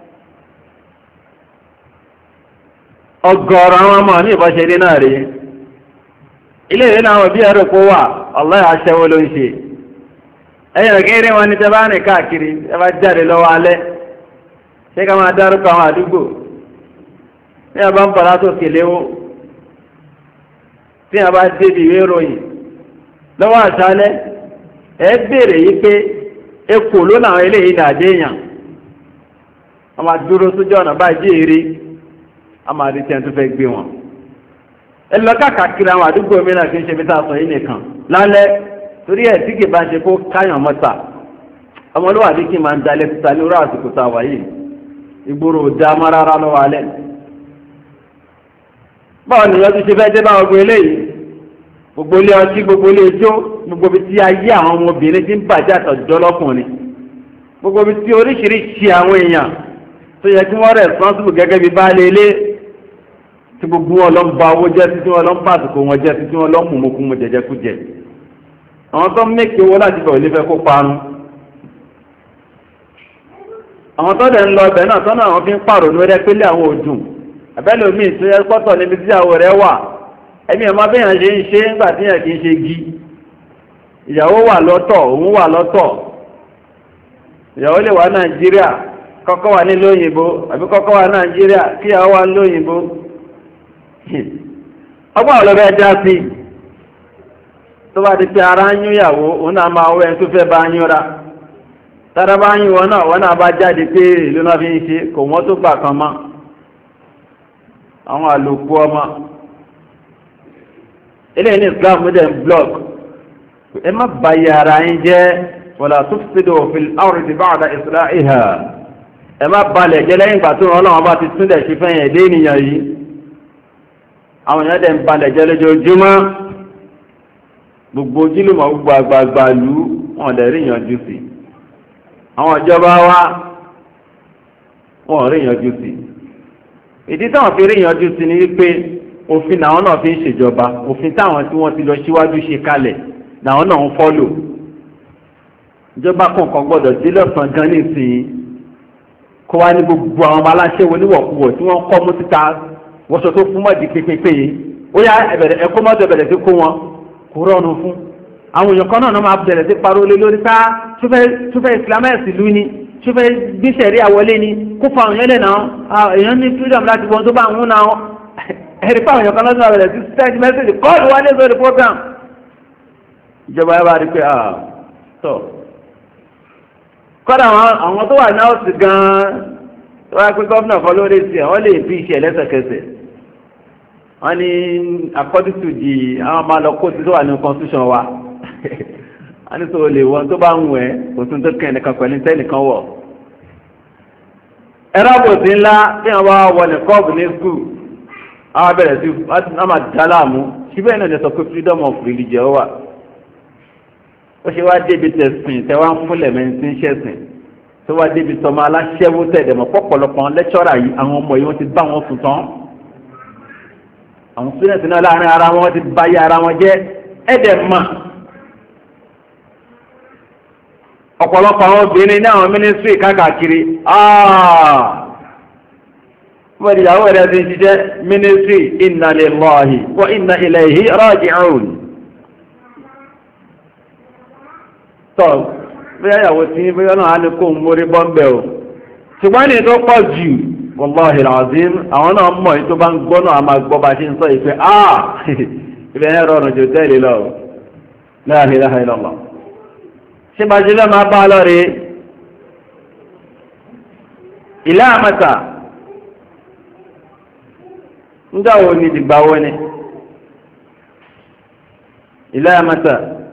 [SPEAKER 2] ọgọ́rọ̀ àwọn ọmọ ní ìbọ̀ṣẹ́rí náà rí ilé ìwé náà wọ́n bí ẹ̀rọ kó wà ọlọ́yà aṣẹ́wó ló ń ṣe ẹ̀yìn rẹ̀ kí wọn ní tẹ́ bá rìn káàkiri ẹ bá jáde lọ́wọ́ alẹ́ ṣé ká máa dárúkọ àwọn àdúgbò ní ọba ń bọ̀lá tó kèléwó tí a bá débi ìwé ìròyìn lọ́wọ́ àṣálẹ́ ẹ bèèrè yí pé ekò ló náà eléyìí ní àdéyàn a máa dúró sójú ọ̀nà báyìí èrè a máa rí tẹ́ntú fẹ́ gbé wọn ẹ lọ káàkiri àwọn àdúgbò mìíràn kí n ṣe bí tá a sọ yìí nìkan lálẹ́ torí ẹ̀ tí kì bá ń ṣe kó káyàn mọ́ta ọmọlúwàbí kí máa ń dalẹ̀ títa ní orí àsìkò tá a wà yìí ìgboro ò dá mọ́ rárá lọ́wọ́ alẹ́ báwo nìyẹn tó ṣe fẹ́ dé báwọn gbé eléyìí gbogbo ilé ọtí gbogbo ilé ijó gbogbo ibi tí ayé àwọn ọmọbìnrin ti ń bàjẹ́ àtọ̀jọ́ lọ́kùnrin gbogbo ibi tí oríṣiríṣi àwọn èèyàn tó yẹ kí wọ́n responsible gẹ́gẹ́ bí baálé ilé tí gbogbo wọn lọ ń ba owó jẹ́ títí wọn lọ ń pàṣípò wọn jẹ́ títí wọn lọ ń mùmùkú mu jẹjẹkújẹ àwọn tó ń mẹ́kì owó láti bẹ̀ òlé fẹ́ kó parun àwọn tó dẹ̀ ń lọ ọbẹ̀ náà tọ́nà àwọn fi ń pààrọ̀ ní ọdẹ pélé àwọn òdùn àbẹ́lẹ̀ omi tó yẹ pọ́tọ̀ níbi tí àwọ̀ rẹ̀ wà ẹ̀mí ọmọ abẹ́yàn ṣe ń ṣe nígbà tí yẹn kì í ṣe gi ìyàwó wà lọ́tọ̀ òun wà lọ́tọ̀ ìyàwó lè wà Nàìjíríà kọ́kọ́ wà nílò òyìnbó àbí kọ́kọ́ wà Nàìjíríà kí ìyàwó wà nílò òyìnbó ọgbọ́n ọ̀lọ́bẹ̀ ẹja sí tó bá di pé ara ń yún ìyàwó òun náà máa wẹ́ tó fẹ́ bá yúnra tára bá yún wọn náà wọn náà bá jáde pé ìlú náà fi ń ṣe kò wọ́n tó gbà kan mọ́ àwọn àlòkù ọmọ ilé ní Islam modern blog ẹ má bàyẹ̀ ara yín jẹ́ wala tufsidu fil ardi ba'da islahiha ẹ má balẹ̀ jẹ́ lẹ́yìn ìgbà tó Ọlọ́run bá ti túnlẹ̀ sí fẹ́yìn ẹ̀dẹ́ ènìyàn yìí àwọn èèyàn dẹ̀ ń balẹ̀ jẹ́ lójoojúmọ́ gbogbo ojúlùmọ̀ gbogbo àgbààgbà lú wọn dẹ̀ rí ìyànjú sí àwọn ìjọba wa wọn rí ìyànjú sí ìdí táwọn fi rí ìyànjú sí ni wípé òfin làwọn náà fi ń ṣèjọba òfin táwọn tí wọ́n ti lọ síwájú ṣe kalẹ̀ làwọn náà ń fọ́lò ìjọba kọ̀ọ̀kan gbọ́dọ̀ dé lọ́sàn-án gan nísìnyí kó wá ní gbogbo àwọn ọmọ aláṣẹ oníwọ̀kuwọ̀ tí wọ́n kọ́ mú títa wọ́sọ tó fún mọ́ọ̀dì pépépé ó yá ẹ̀kọ́ mọ́tò bẹ̀rẹ̀ sí kó wọn kó rọrùn fún àwọn èèyàn kan náà máa bẹ̀rẹ̀ sí parọ́ lé lórí ká túfẹ́ islamẹ́sì lú ni túfẹ́ gbíṣẹ̀rí àwọlé ni kó fa àwọn èèyàn lẹ́nà èèyàn ní freedom láti wọn tó bá ń hún náà ẹ̀rí pa àwọn èèyàn kan lọ́sọ̀ bẹ̀rẹ̀ sí send message call wọlé lórí program ìjọba ẹ bá rí pé tọ́ kọ́dà àwọn tó wà náà sì gan-an tó wá pé gọ́ọ̀nà kan lórí sí ẹ̀ wọ́n lè fi iṣẹ́ lẹ́sẹ̀kẹsẹ̀ wọ́n ní according to the àwọn máa lọ kóòtù tó wà ní constitution wa wọ́n ní tó lè wọ́n tó bá ń wẹ̀ kò tún tó kẹ́ ẹnìkan pẹ̀lú tẹ́nìkan wọ̀ ẹ̀rọ àbòsí ńlá tí wọ́n bá wọ ní kọ́ọ̀bù ní skul àwọn abẹ́rẹ́ sí wọ́n máa dá láàmú síbẹ̀ náà lè sọ pé freedom of religion wà ó ṣe wá débi tẹ̀sìn tẹ́wá ń fúnlẹ̀ mẹ́rin tí ń ṣẹ̀sìn tó wá débi tọmọ aláṣẹ́wó tẹ̀dẹ̀mọ̀ pọ̀pọ̀lọpọ̀ lẹ́kṣọ́rà yìí àwọn ọmọ yìí wọ́n ti bá wọn sùn tán àwọn student náà láàrin ara wọn ti bá yá ara wọn jẹ́ ẹ̀dẹ̀ mà ọ̀pọ̀lọpọ̀ àwọn obìnrin ní àwọn ministry káàkiri wọ́n di ìyàwó rẹ̀ ti ṣiṣẹ́ ministry inna lillahi wa inna ilayhi raji'un tọ́ bí ayàwó tí bí ọ̀nà á ní kó ń mórí bọ́m̀bẹ̀ o ṣùgbọ́n ní tó pọ̀ jù wallahi alazim àwọn náà mọ̀ tó bá ń gbọ́ náà a máa gbọ́ bá ṣe ń sọ ìpé ah ibẹ̀ yẹn rọrùn jù tẹ́lẹ̀ lọ la ilaha illallah ṣe bá ṣe lọ́ máa bá lọ rí ilé àmàtà ń dáwọ́ ní ìdìgbàwọ́ ni ilé àmàtà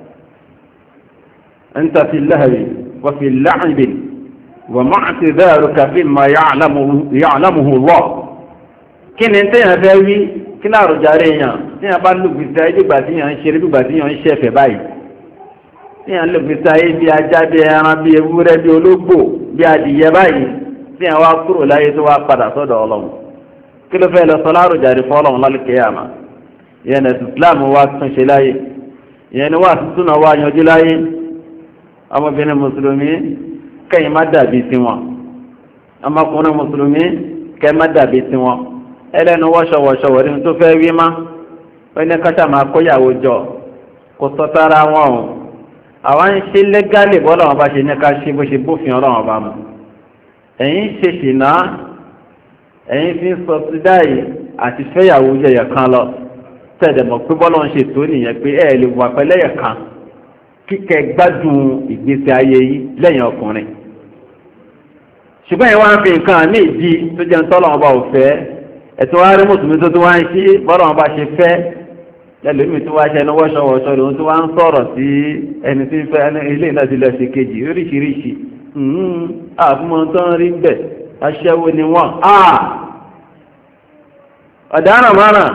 [SPEAKER 2] أنت في اللهو وفي اللعب ومع اعتذارك فيما يعلمه, يعلمه الله kí ni tí yàn fẹ́ wí kí náà rò jàre yàn tí yàn bá lùgbìsí ayé dìgbà tí yàn ń ṣeré dìgbà tí yàn ń ṣẹ̀fẹ̀ báyìí tí yàn lùgbìsí ayé bí ajá bí ẹran bí ewúrẹ́ bí ológbò bí adìyẹ báyìí tí yàn wá kúrò láyé tó wá padà sọ́dọ̀ ọlọ́run kí ló fẹ́ lọ sọ láàrò jàre fún ọlọ́run lálùkẹ́ yàmà ìyẹn ní Islam wá tún ṣe láyé ìyẹn ní wá tuntun náà wá yanjú láyé ọmọbìnrin mùsùlùmí kẹ́yìn má dàbí sí wọn ọmọkùnrin mùsùlùmí kẹ́yìn má dàbí sí wọn ẹlẹ́nu wọ́ṣọ̀wọ́ṣọ̀wọ́ rí tó fẹ́ wí má wọ́n ní kọ́ṣà máa kóyàwó jọ kò sọ́tara wọn o àwọn ń ṣe lẹ́gálì bọ́lá wọn bá ṣe ní ká ṣe bó ṣe bófin ọlọ́wọ́n bá mu ẹ̀yin ṣe ṣìnà ẹ̀yin fi ń sọ̀sídáì àti fẹ́yàwó jẹyẹ kan lọ tẹ̀dẹ̀mọ̀ pé bọ́lá wọn ṣe tó nìyẹn pé ẹ̀ lè wà pẹ́lẹ́yẹ kan kíkẹ́ gbádùn ìgbésí ayé yìí lẹ́yìn ọkùnrin ṣùgbọ́n ìwọ́n ń fi nǹkan ní ìdí tó jẹ́ ń tọ́lọ̀ ọba òfẹ́ ẹ̀tọ́ wá rí mùsùlùmí tó tó wá ń ṣí bọ́lọ̀ ọba ṣe fẹ́ lẹ́lòmí tó wá ṣe ẹnu wọ́ṣọwọ́ṣọ lòun tó wá ń sọ̀rọ̀ sí ẹni tí ń fẹ́ ilé náà ti lọ ṣe kejì oríṣiríṣi àfúnmọ́ tó ń rí bẹ̀ aṣẹ́wó ni wọ́n ọ̀daràn márùn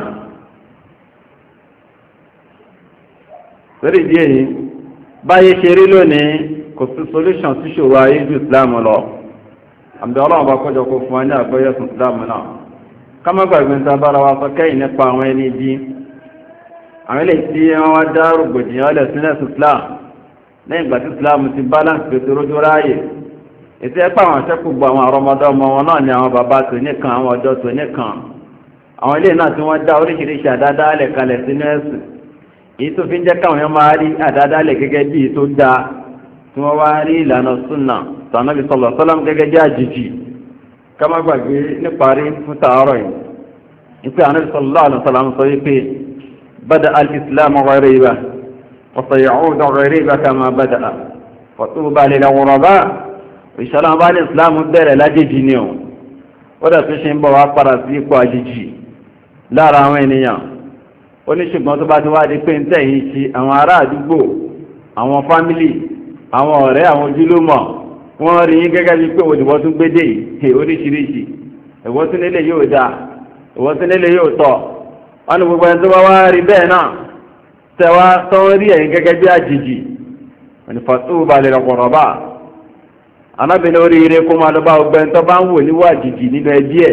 [SPEAKER 2] lórí ìdí èyí báyé ṣe rí lónìí kò sí solution tí ṣòro ayé ju Islam lọ àmì ọlọ́run bá kọjọ kó fún wa ní àgbẹ́yẹ̀sùn Islam náà ká má gbàgbé ń sábára wa sọ kẹ́yìn nípa àwọn ẹni bí àwọn ilé tí wọ́n wá dá rògbòdìyàn ọlẹ̀ sílẹ̀ Islam lẹ́yìn ìgbà tí Islam ti balance pèsè rójú ráàyè ètò ẹ̀pọ̀ àwọn akẹ́kọ̀ọ́ gbọ́ àwọn àrọ́mọdọ́ ọmọ wọn náà ni àwọn bàbá tó nìkan àwọn ọjọ́ tó nìkan àwọn ilé náà tí wọ́n dá oríṣiríṣi àdádálẹ̀ kalẹ̀ sínú ẹ̀sìn èyí tó fi ń jẹ́ káwọn èèyàn máa rí àdádálẹ̀ gẹ́gẹ́ bí tó dáa tí wọ́n wá rí ìlànà súnà tànàbí sallallahu alaihi wasallam gẹ́gẹ́ bí àjèjì ká má gbàgbé níparí fún tààrọ̀ yìí ìpé ànábì sallallahu alaihi wasallam sọ wípé bada al-islam ghariba wa sayaudu ghariba kama bada wa tuba lil ghuraba ìṣàlá bá ní islam bẹ̀rẹ̀ lájèjì ni ó ó dẹ̀ tó ṣe ń bọ̀ wá padà sí ipò àjèjì lára àwọn ènìyàn oníṣùgbọ́n tó bá ti wá di pé ń tẹ̀yìn sí àwọn ará àdúgbò àwọn fámílì àwọn ọ̀rẹ́ àwọn ojúlùmọ̀ wọ́n rí gẹ́gẹ́ bí pé òdìbọ́ tún gbédè yìí oríṣiríṣi ìwọ́n tún nílé yóò dá ìwọ́n tún nílé yóò tọ́ wọ́n ní gbogbo ẹni tó bá wá rí bẹ́ẹ̀ náà tẹwa tó ń rí ẹ̀yìn gẹ́gẹ́ bí àjèjì ìfọ̀tún balẹ̀ rọ̀pọ̀rọ̀ bá anábìnrin oríire kó máa lọ bá ọgbẹ́ tó bá ń wò níwọ̀ àjèjì nínú ẹbí ẹ̀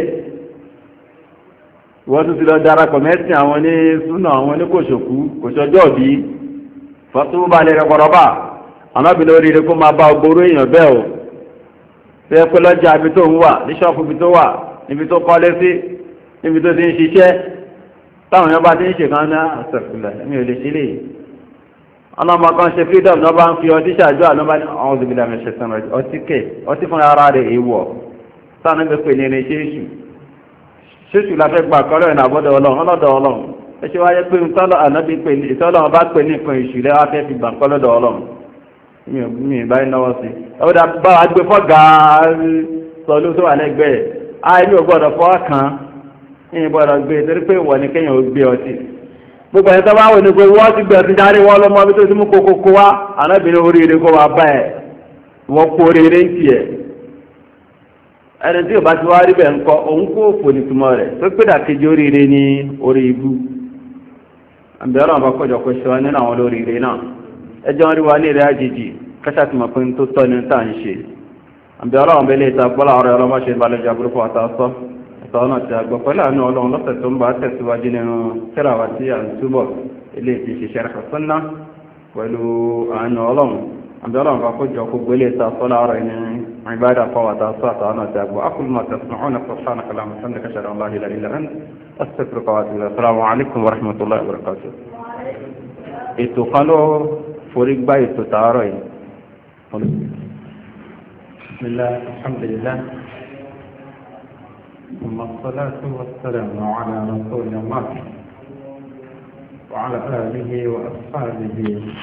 [SPEAKER 2] wọ́n tún ti lọ darapọ̀ mẹ́sìn àwọn ní súnà àwọn ní kòṣòkú kòṣọjọ́ bí fọ́tún bá lè rẹ̀kọ̀rọ̀ bá anábìnrin oríire kó máa bá ọgbóró èèyàn bẹ́ẹ̀ o fẹ́ pé lọ́jà ibi tó ń wà ní ṣọ́ọ̀fù ibi tó wà níbi tó kọ́lé sí níbi tó ti ń ṣiṣẹ́ táwọn èèyàn bá ti ń ṣe kan ní àṣẹ̀fìlẹ̀ mi ò lè ṣe lè ọlọ́mọ kan ṣe freedom náà bá ń fi ọtí ṣàjọ àlọ́bá ní àwọn òṣèlú àmì ṣẹ̀sán rẹ̀ ọtí kẹ̀ ọtí fún ara rẹ̀ èèwọ̀ sáà níbi pé ní irin ṣe é ṣù ṣíṣù la fẹ́ gbà kọ́lọ́ ìrìn àbọ́dọ̀ ọlọ́run ọlọ́dọ̀ ọlọ́run ẹ ṣe wáyé pé ìtọ́lọ̀ ànábì pé ìtọ́lọ́run bá pè ní nǹkan ìṣù lẹ́wọ́ fẹ́ fi gbà kọ́lọ́dọ̀ ọlọ́run mi ì báyìí náwó sí ọ̀dà bá wa gbé fọ́gà sọlú tó wà lẹ́gbẹ̀ẹ́ àì ní ògbọ́dọ̀ fọ́ kan ní ìbọ̀dọ̀ gbé torí pé ìwọ ni kéèyàn ó gbé ọtí gbogbo ẹni tó bá wò ní pé wọ́n ti gbé ọtí darí wọ́n lọ́mọ bí tó ti mú kókó kó wá ànábì ní oríire kó wá bá ẹ̀ wọ́n kó oríire ń tiẹ̀ ẹni tí ò bá ti wá rí bẹ́ẹ̀ ń kọ́ òun kó òfò ní túmọ̀ rẹ̀ tó pé dàkejì oríire ní orí ibú àbẹ̀rẹ̀ àwọn akọ́jọ kò ṣe wá nínú àwọn olóríire náà ẹjọ́ ń rí wa ní ilẹ̀ àjèjì kẹ́sà tí mo pín tó tọ́ ní tá à ń ṣe àbẹ̀rẹ̀ àwọn bẹ́lẹ̀ ìta gbọ́lá ọ̀rẹ́ ọlọ́mọṣẹ́ ìbálẹ̀jà burúkú àtàsọ́ ìtọ́ náà ti àgbọ̀ pẹ̀lú àánú ọlọ́run lọ́sẹ̀ tó ń bá tẹ̀síwájú nínú tẹ́lá wa tí à ń túbọ̀ ilé ti ṣe ṣẹ́rẹ̀ sọ́nà pẹ̀lú àánú ọlọ́run àbí ọlọ́run bá kójọ kó gbélé ìta sọ́lá ọ̀rọ̀ ní عبادة فوات أصوات أنا تابوا أقول ما تسمعون سبحانك اللهم وبحمدك أشهد أن لا إله إلا أنت أستغفرك وأتوب إليك السلام عليكم ورحمة الله وبركاته. ètò kan ló forí gbá ètò tààrọ̀ yìí بسم الله الحمد لله ثم الصلاة والسلام على رسول الله وعلى آله وأصحابه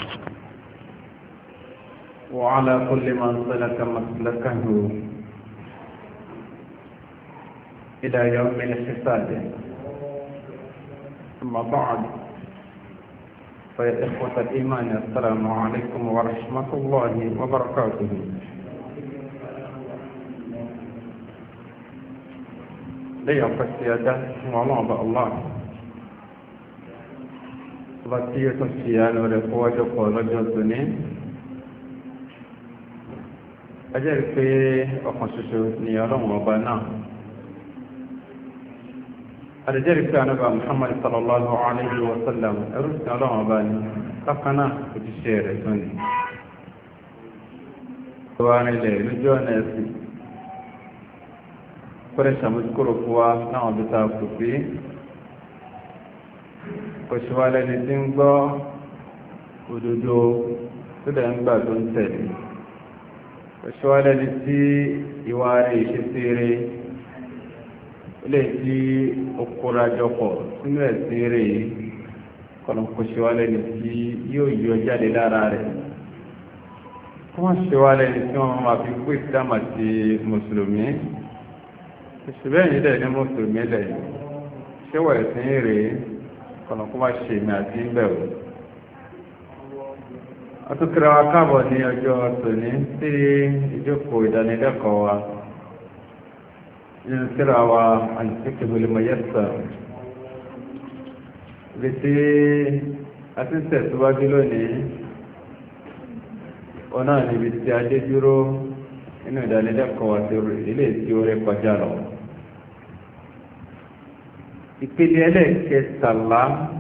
[SPEAKER 2] وعلى كل من سلك مسلكه إلى يوم الحساب ثم بعد فيا إخوة الإيمان السلام عليكم ورحمة الله وبركاته. ليا فسيادة وعلى الله بطيئة السيان ورفوة قولة الدنيا أجل في أخصص نيارا وبنا أرجل في أنبا محمد صلى الله عليه وسلم أرسل الله وباني قفنا وتشير سني وأنا لي نجوا ناسي فرشا مذكور فوا نعم بتاعكم فيه وشوالة لتنبا ودودو تدنبا تنتلي وشوالة لتي يواري شسيري ilé tí ó kóra jọpọ̀ sínú ẹ̀sìn rẹ̀ yìí kọ́nà kò ṣe wá lẹ́ni tí yóò yọ jáde lára rẹ̀ wọ́n ṣe wá lẹ́ni tí wọ́n máa fi kó ìsìlámà ti mùsùlùmí ìṣùgbọ́n yìí dẹ̀ ní mùsùlùmí lẹ̀ ṣé wà ẹ̀sìn rẹ̀ kọ́nà kó má ṣe èmi àti ń bẹ̀rù. Àtúnkìrà wa káàbọ̀ ní ọjọ́ tòní sí ìjókòó ìdánilẹ́kọ̀ọ́ wa يذكر الفقه الميسر التي أتنسى سواجلوني ọ̀nà níbi tí a dé dúró inú ìdánilẹ́kọ̀ọ́ àti ilé tí ó rẹ̀ kọjá lọ. ìpele ẹlẹ́ẹ̀kẹtàlá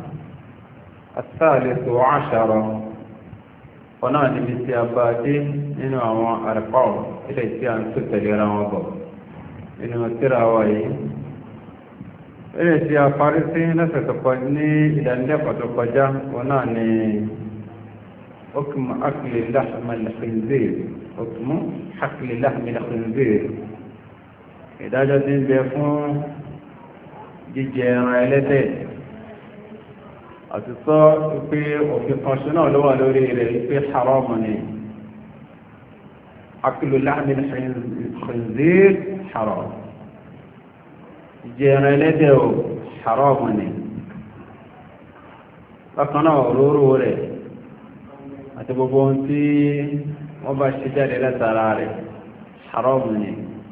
[SPEAKER 2] الثالث عشر ọ̀nà níbi tí a bá dé nínú àwọn àrẹ̀kọ́ ilé tí a ń tó tẹ̀lé ra wọn bọ̀ inú tíra wa yìí ilé tí a parí sí lẹ́sẹ̀ tó kọjá ní ìdánilẹ́kọ̀ọ́ tó kọjá wọn náà ni حكم أكل لحم الخنزير حكم أكل لحم الخنزير ìdájọ́ tí ń bẹ fún jíjẹ ẹran ẹlẹ́dẹ̀ àti sọ pé òfin kan ṣe náà ló wà lórí rẹ̀ pé haram ni أكل لحم الخنزير حرام jíjẹ ẹran ẹlẹ́dẹ̀ ò haram ni bákan náà òróró rẹ̀ àti gbogbo ohun tí wọ́n bá ṣe jáde látara rẹ̀ haram ni.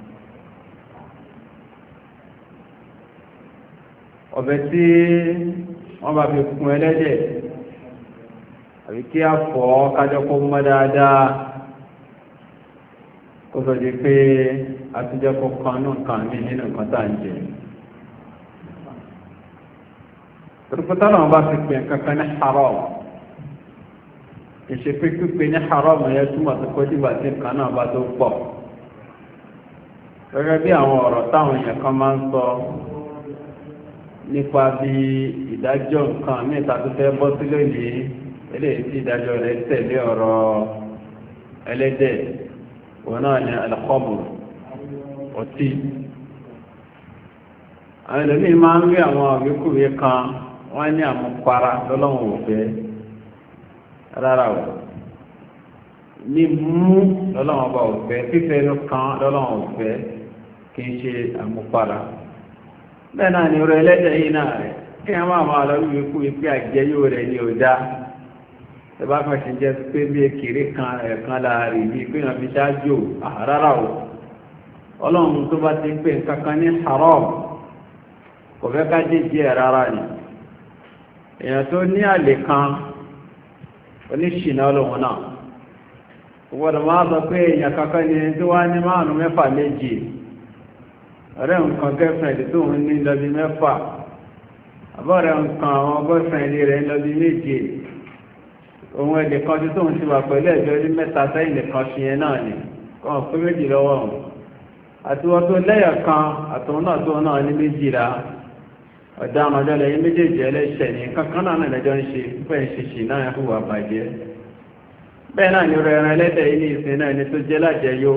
[SPEAKER 2] ọbẹ̀ tí wọ́n bá fi kún ẹlẹ́dẹ̀ àbí kí a fọ̀ kájọ kó mọ́ dáadáa kó sọ di pé àtijọ́ kó kan náà kàn mí nínú nǹkan tá à ń jẹ. tòlùpọ̀tà náà bá fi pè kankan ní haram ìṣèpé pípé ní haram yẹn túmọ̀ sí kó dìgbà tí nǹkan náà bá tó pọ̀ gẹ́gẹ́ bí àwọn ọ̀rọ̀ táwọn èèyàn kan máa ń sọ nípa bí ìdájọ́ nǹkan mẹ́ta tó fẹ́ bọ́ sí lónìí eléyìí tí ìdájọ́ rẹ̀ tẹ̀lé ọ̀rọ̀ ẹlẹ́dẹ̀ òun náà ní al-khamr ọtí. àwọn ẹlòmíín máa ń rí àwọn àwíkúwé kan wọ́n ní àmupara lọ́lọ́run ò fẹ́ rárá o ní mú lọ́lọ́run ọba ò fẹ́ fífẹ́ inú kan lọ́lọ́run ò fẹ́ kì í ṣe àmupara. bẹ́ẹ̀ náà ni ọ̀rọ̀ ẹlẹ́dẹ̀ yìí náà rẹ̀ kí wọ́n máa máa lọ wíwí kú wípé àjẹyó rẹ̀ ní ọjà ẹ bá fẹ́ ṣe jẹ́ pé bí ekèrè kan ẹ̀kan láàrin bíi pé wọ́n fi ṣáájú àrárá o ọlọ́run tó bá ti pè nǹkan kan ní haram kò fẹ́ ká jíjí ẹ̀ rárá ni èèyàn tó ní àlè kan oníṣìnà ọlọ́run náà gbọ́dọ̀ máa sọ pé èèyàn kankan ni tí wọ́n ní márùn-ún mẹ́fà méjì ọ̀rẹ́ nǹkan gẹ́fẹ̀ẹ́dì tó ń ní lọ́bí mẹ́fà àbọ̀rẹ̀ nǹkan àwọn gọ́fẹ̀ẹ́dì rẹ̀ ń lọ́bí méje ohun ẹ̀dẹ̀ kan tí tó ń ti wà pẹ̀lú ẹ̀jọ́ ní mẹ́ta sẹ́yìn nìkan ṣe yẹn náà ni kọ́ pé méjì lọ́wọ́ wọn àti wọ́n tó lẹ́yọ̀ kan àtòun náà tó náà ní méjìlá ọ̀daràn ọjọ́ lẹ́yìn méjèèjì ẹlẹ́ṣẹ̀ ní kankan náà lẹ́jọ́ ń ṣe pẹ́ ń ṣe ṣì náà fún wà bàjẹ́
[SPEAKER 3] bẹ́ẹ̀ náà ni rẹ̀ ẹran ẹlẹ́dẹ̀ ilé ìsìn náà ni tó jẹ́ lájẹyó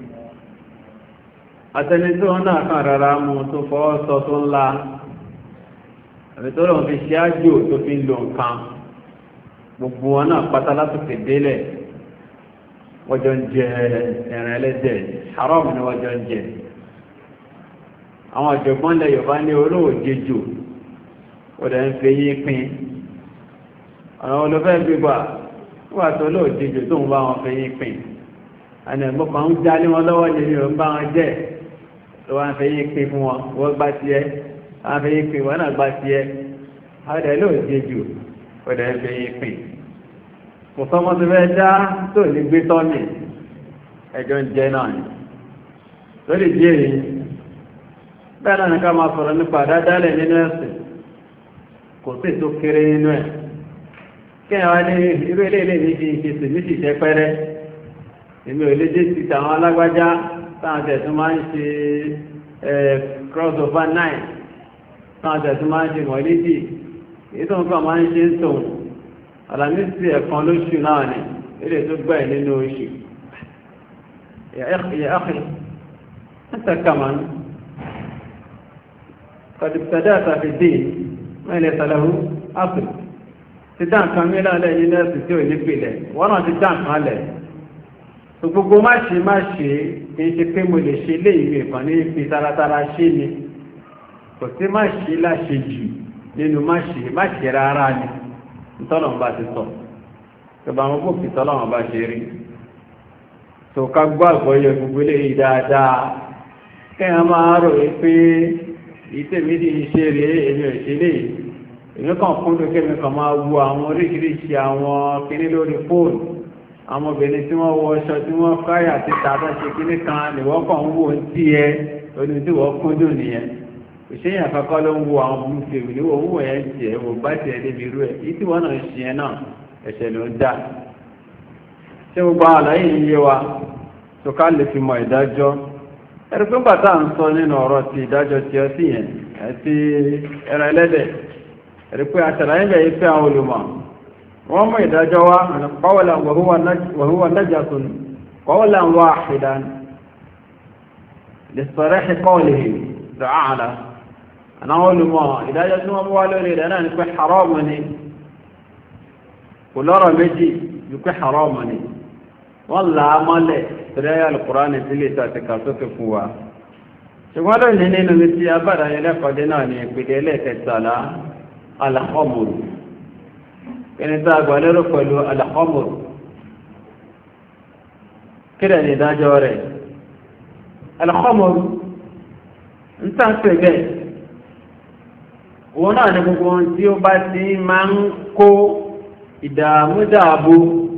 [SPEAKER 3] àtẹni tó náà kàn rárá mú tó fọwọ́ sọ tó ńlá àbí tó lọ́n fi ṣe ájò tó fi ń lo nǹkan gbogbo wọn náà pátá látòkè délẹ̀ wọ́n jọ ń jẹ ẹran ẹlẹ́dẹ̀ haram ni wọ́n jọ ń jẹ àwọn ọ̀jọ̀gbọ́n lẹ Yorùbá ní olóòjejò ó dẹ̀ ń fi yín pín àwọn olùfẹ́ gbígbà wà tó olóòjejò tó ń bá wọn fi yín pín àni ẹ̀gbọ́n kan ń jálé wọn lọ́wọ́ nínú ìrọ̀ ń bá wọn jẹ́ tó wá ń fi yín pín fún wọn wọ́n gbá tiẹ̀ wọ́n fi yín pín wọn náà gbá tiẹ̀ àwọn olóòjejò ó dẹ̀ ń fi yín pín kò sọ́mọ́ tó fẹ́ dá tó ní gbé tọ́mì ẹjọ́ ń jẹ náà ni lórí díẹ̀ yìí bẹ́ẹ̀ náà ní ká máa sọ̀rọ̀ nípa àdádálẹ̀ nínú ẹ̀sìn kò sí tó kéré nínú ẹ̀ kí ẹ̀wà ní irú ilé ilé ní fi ìṣẹ́sì ní ṣìṣẹ́ pẹ́rẹ́ èmi ò lè dé sí àwọn alágbájá táwọn tẹ̀sùn máa ń ṣe crossover nine táwọn tẹ̀sùn máa ń ṣe mọ̀lídì èyí tó ń kọ́ máa ń ṣe ń tòun alamisi ẹ̀kan lóṣù náà ni ilé tó gbà nínú oṣù ya akhi anta kaman qad ibtada'ta fi din ma laysa lahu asl ti dá nǹkan mi lálẹ́ nínú ẹ̀sìn tí ò ní pìlẹ̀ wọ́n náà ti dá nǹkan lẹ̀ tó gbogbo má ṣe má ṣe kì í ṣe pé mo lè ṣe lé ìwé kan ní fi taratara ṣe ni kò sí má ṣe láṣe jù nínú má ṣe má ṣe rárá ni tọ́lọ̀n bá ti sọ tọba àwọn gbòkì tọ́lọ̀n bá ṣe rí tó ká gbọ́ àgbọ́yẹ gbogbo ilé yìí dáadáa kẹ́yàn máa rò rí pé ìtẹ̀mí ti ṣe rí èmi òṣèlè èmi kàn fún tó kẹ́mi kan máa wo àwọn oríṣiríṣi àwọn kinní lórí fóònù àwọn obìnrin tí wọ́n wọ ọṣọ tí wọ́n káyà ti tàbí ṣe kinní kan nìwọ́n kàn ń wò ń tí ẹ oní tí wọ́n kúndùn nìyẹn òṣèyàn àkọ́kọ́ ló ń wo àwọn ọmọ fèrè ní owó ẹ̀ ń jẹ́ wò bá ti ẹ̀dẹ́ bí irú ẹ̀ yìí tí wọ́n náà ṣe ẹ̀ náà ẹ̀ṣẹ̀ ló ń dá ṣé gbogbo àwọn àlàyé yìí yé wa tó ká lè fi mọ ìdájọ́ ẹ̀rí pé bàtà ń sọ nínú ọ̀rọ̀ ti ìdájọ́ ti ọtí yẹn àti ẹran ẹlẹ́dẹ̀ ẹ̀rí pé àṣàlàyé bẹ̀ yìí pé àwọn olùmọ̀ wọ́n mú ìdájọ́ wa qawlan wa huwa najasun qawlan wahidan li-sarihi qawlihi ta'ala àwọn olùmọ̀ ìdájọ́ tí wọ́n mú wá lórí rẹ̀ náà ni pé haramu ni kò lọ́rọ̀ méjì ju pé haramu ni wọ́n làá mọ́lẹ̀ tẹ́lẹ̀ Al-Qur'ani tí lè tàtíkà sókè fún wa ṣùgbọ́n lónìí nínú mi tí a bára yẹn lẹ́kọ̀ọ́dé náà ni ìpìlẹ̀ ẹlẹ́kẹtàlá al-khamr kíni tá a gbà lérò pẹ̀lú al-khamr kí rẹ̀ ní ìdájọ́ rẹ̀ al-khamr ń tàn pé bẹ́ẹ̀ òun náà ní gbogbo ohun tí ó bá ti máa ń kó ìdààmú dààbò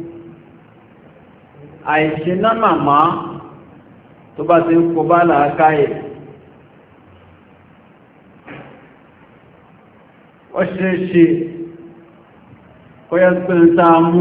[SPEAKER 3] àìṣe náà màmá tó bá ti ń kó bá làákàyè ó ṣe é ṣe kó yẹ pé ń sáà mú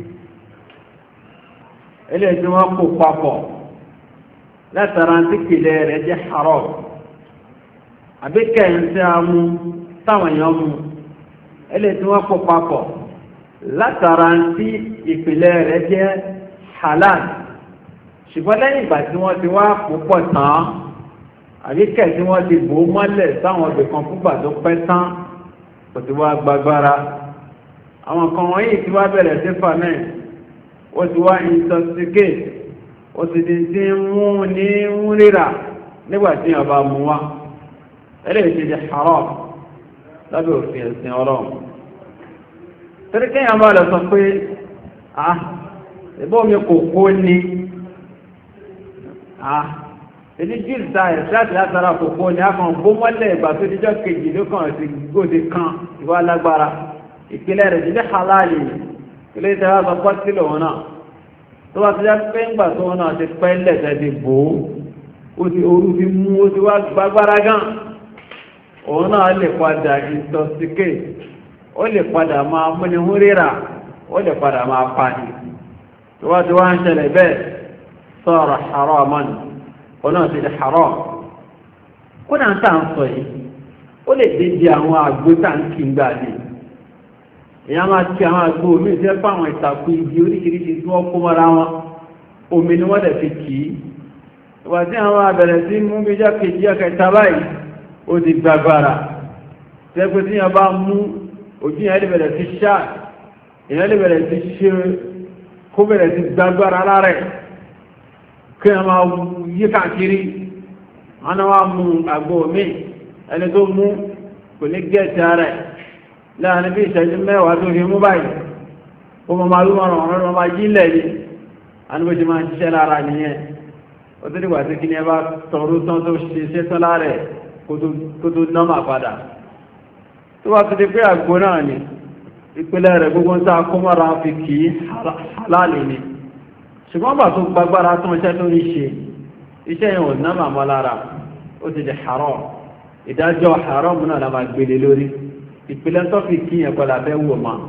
[SPEAKER 3] ilé tí wọ́n kó papọ̀ látara tí kìlẹ̀ rẹ̀ jẹ́ haram àbí kẹ́yìn tí a mú táwọn èèyàn mú ilé tí wọ́n kó papọ̀ látara tí ìpìlẹ̀ rẹ̀ jẹ́ halal ṣùgbọ́n lẹ́yìn ìgbà tí wọ́n ti wá púpọ̀ tán àbí kẹ́yìn tí wọ́n ti bò ó mọ́lẹ̀ sáwọn ọbẹ̀ kan fúgbà tó pẹ́ tán kò ti wá gbagbára àwọn kan wọ̀nyí tí wá bẹ̀rẹ̀ sí ferment ó ti wá intoxicate ó ti di tí ń mú ní ń ríra nígbàtí ọba mú wá ẹlẹ́ ti di haram lábẹ́ òfin ẹ̀sìn ọlọ́run torí kíyàn bá lọ sọ pé ah ẹ̀bọ́ mi kò kó ní ah èdè jíìl sáyẹ̀ láti látara kò kó ní akàn bó mọ́lẹ̀ ìgbà tó díjọ́ kejì ló kàn sí gòdì kan ìwà lágbára ìpìlẹ̀ rẹ̀ jíjẹ́ halali ilé ìtẹ́wà sọ pọ́ sílò wọn náà tó bá ti já pé ń gbà tó wọn náà ti pẹ́ lẹ́tẹ̀ ti bò ó ti orú ti mú ó ti wá gbágbára gan òun náà lè padà intoxicate ó lè padà máa múni hún ríra ó lè padà máa pani tó wá ti wá ń ṣẹlẹ̀ bẹ́ẹ̀ sọ̀rọ̀ haraman òun náà ti di haram kó náà tà ń sọ yìí ó lè dé di àwọn àgbo tá ń kí ń gbà ní èyàn máa ti àwọn àgbò omi ìṣẹ́ fún àwọn ìtàkùn igi oríṣiríṣi tí wọ́n kó mọ́ra wọn omi ni wọ́n dẹ̀ fi kì í ìwà tí àwọn abẹ̀rẹ̀ sí mú bí jẹ́ kejì ẹ̀kẹta báyìí ó ti gbàgbára tẹ́gbẹ́ tí yẹn bá mú ojú yẹn lè bẹ̀rẹ̀ sí ṣáà èyàn lè bẹ̀rẹ̀ sí ṣe kó bẹ̀rẹ̀ sí gbàgbára lára ẹ̀ kí wọ́n máa yí káàkiri wọn wá mú àgbò omi ẹni tó mú kò ní gẹ̀ẹ́sì ara ẹ̀ láàrin bí ìṣẹ́jú mẹ́wàá tó fi mú báyìí ó mọ́ máa lúmọ̀ ọ̀rọ̀ ọ̀rọ̀ máa yí lẹ̀ ní anúbójú máa ń ṣiṣẹ́ lára nìyẹn ó tó dìgbà tí kí ní ẹbá tọrú tán tó ṣe ṣe tán láàrẹ̀ kó tó nọ́mà padà tó wá tó di pé àgbò náà ni ìpínlẹ̀ rẹ̀ gbogbo ń sáà kó mọ́ra fi kì í láàlì ni ṣùgbọ́n bà tó gbagbára tán iṣẹ́ tó ní ṣe iṣẹ́ yẹn ò nọ́mà mọ́ lára ó ti di haram ìdájọ́ haram náà la máa gbélé lórí ìpìlẹ̀ tó fi kí yẹn kọ́lá bẹ́ wò máa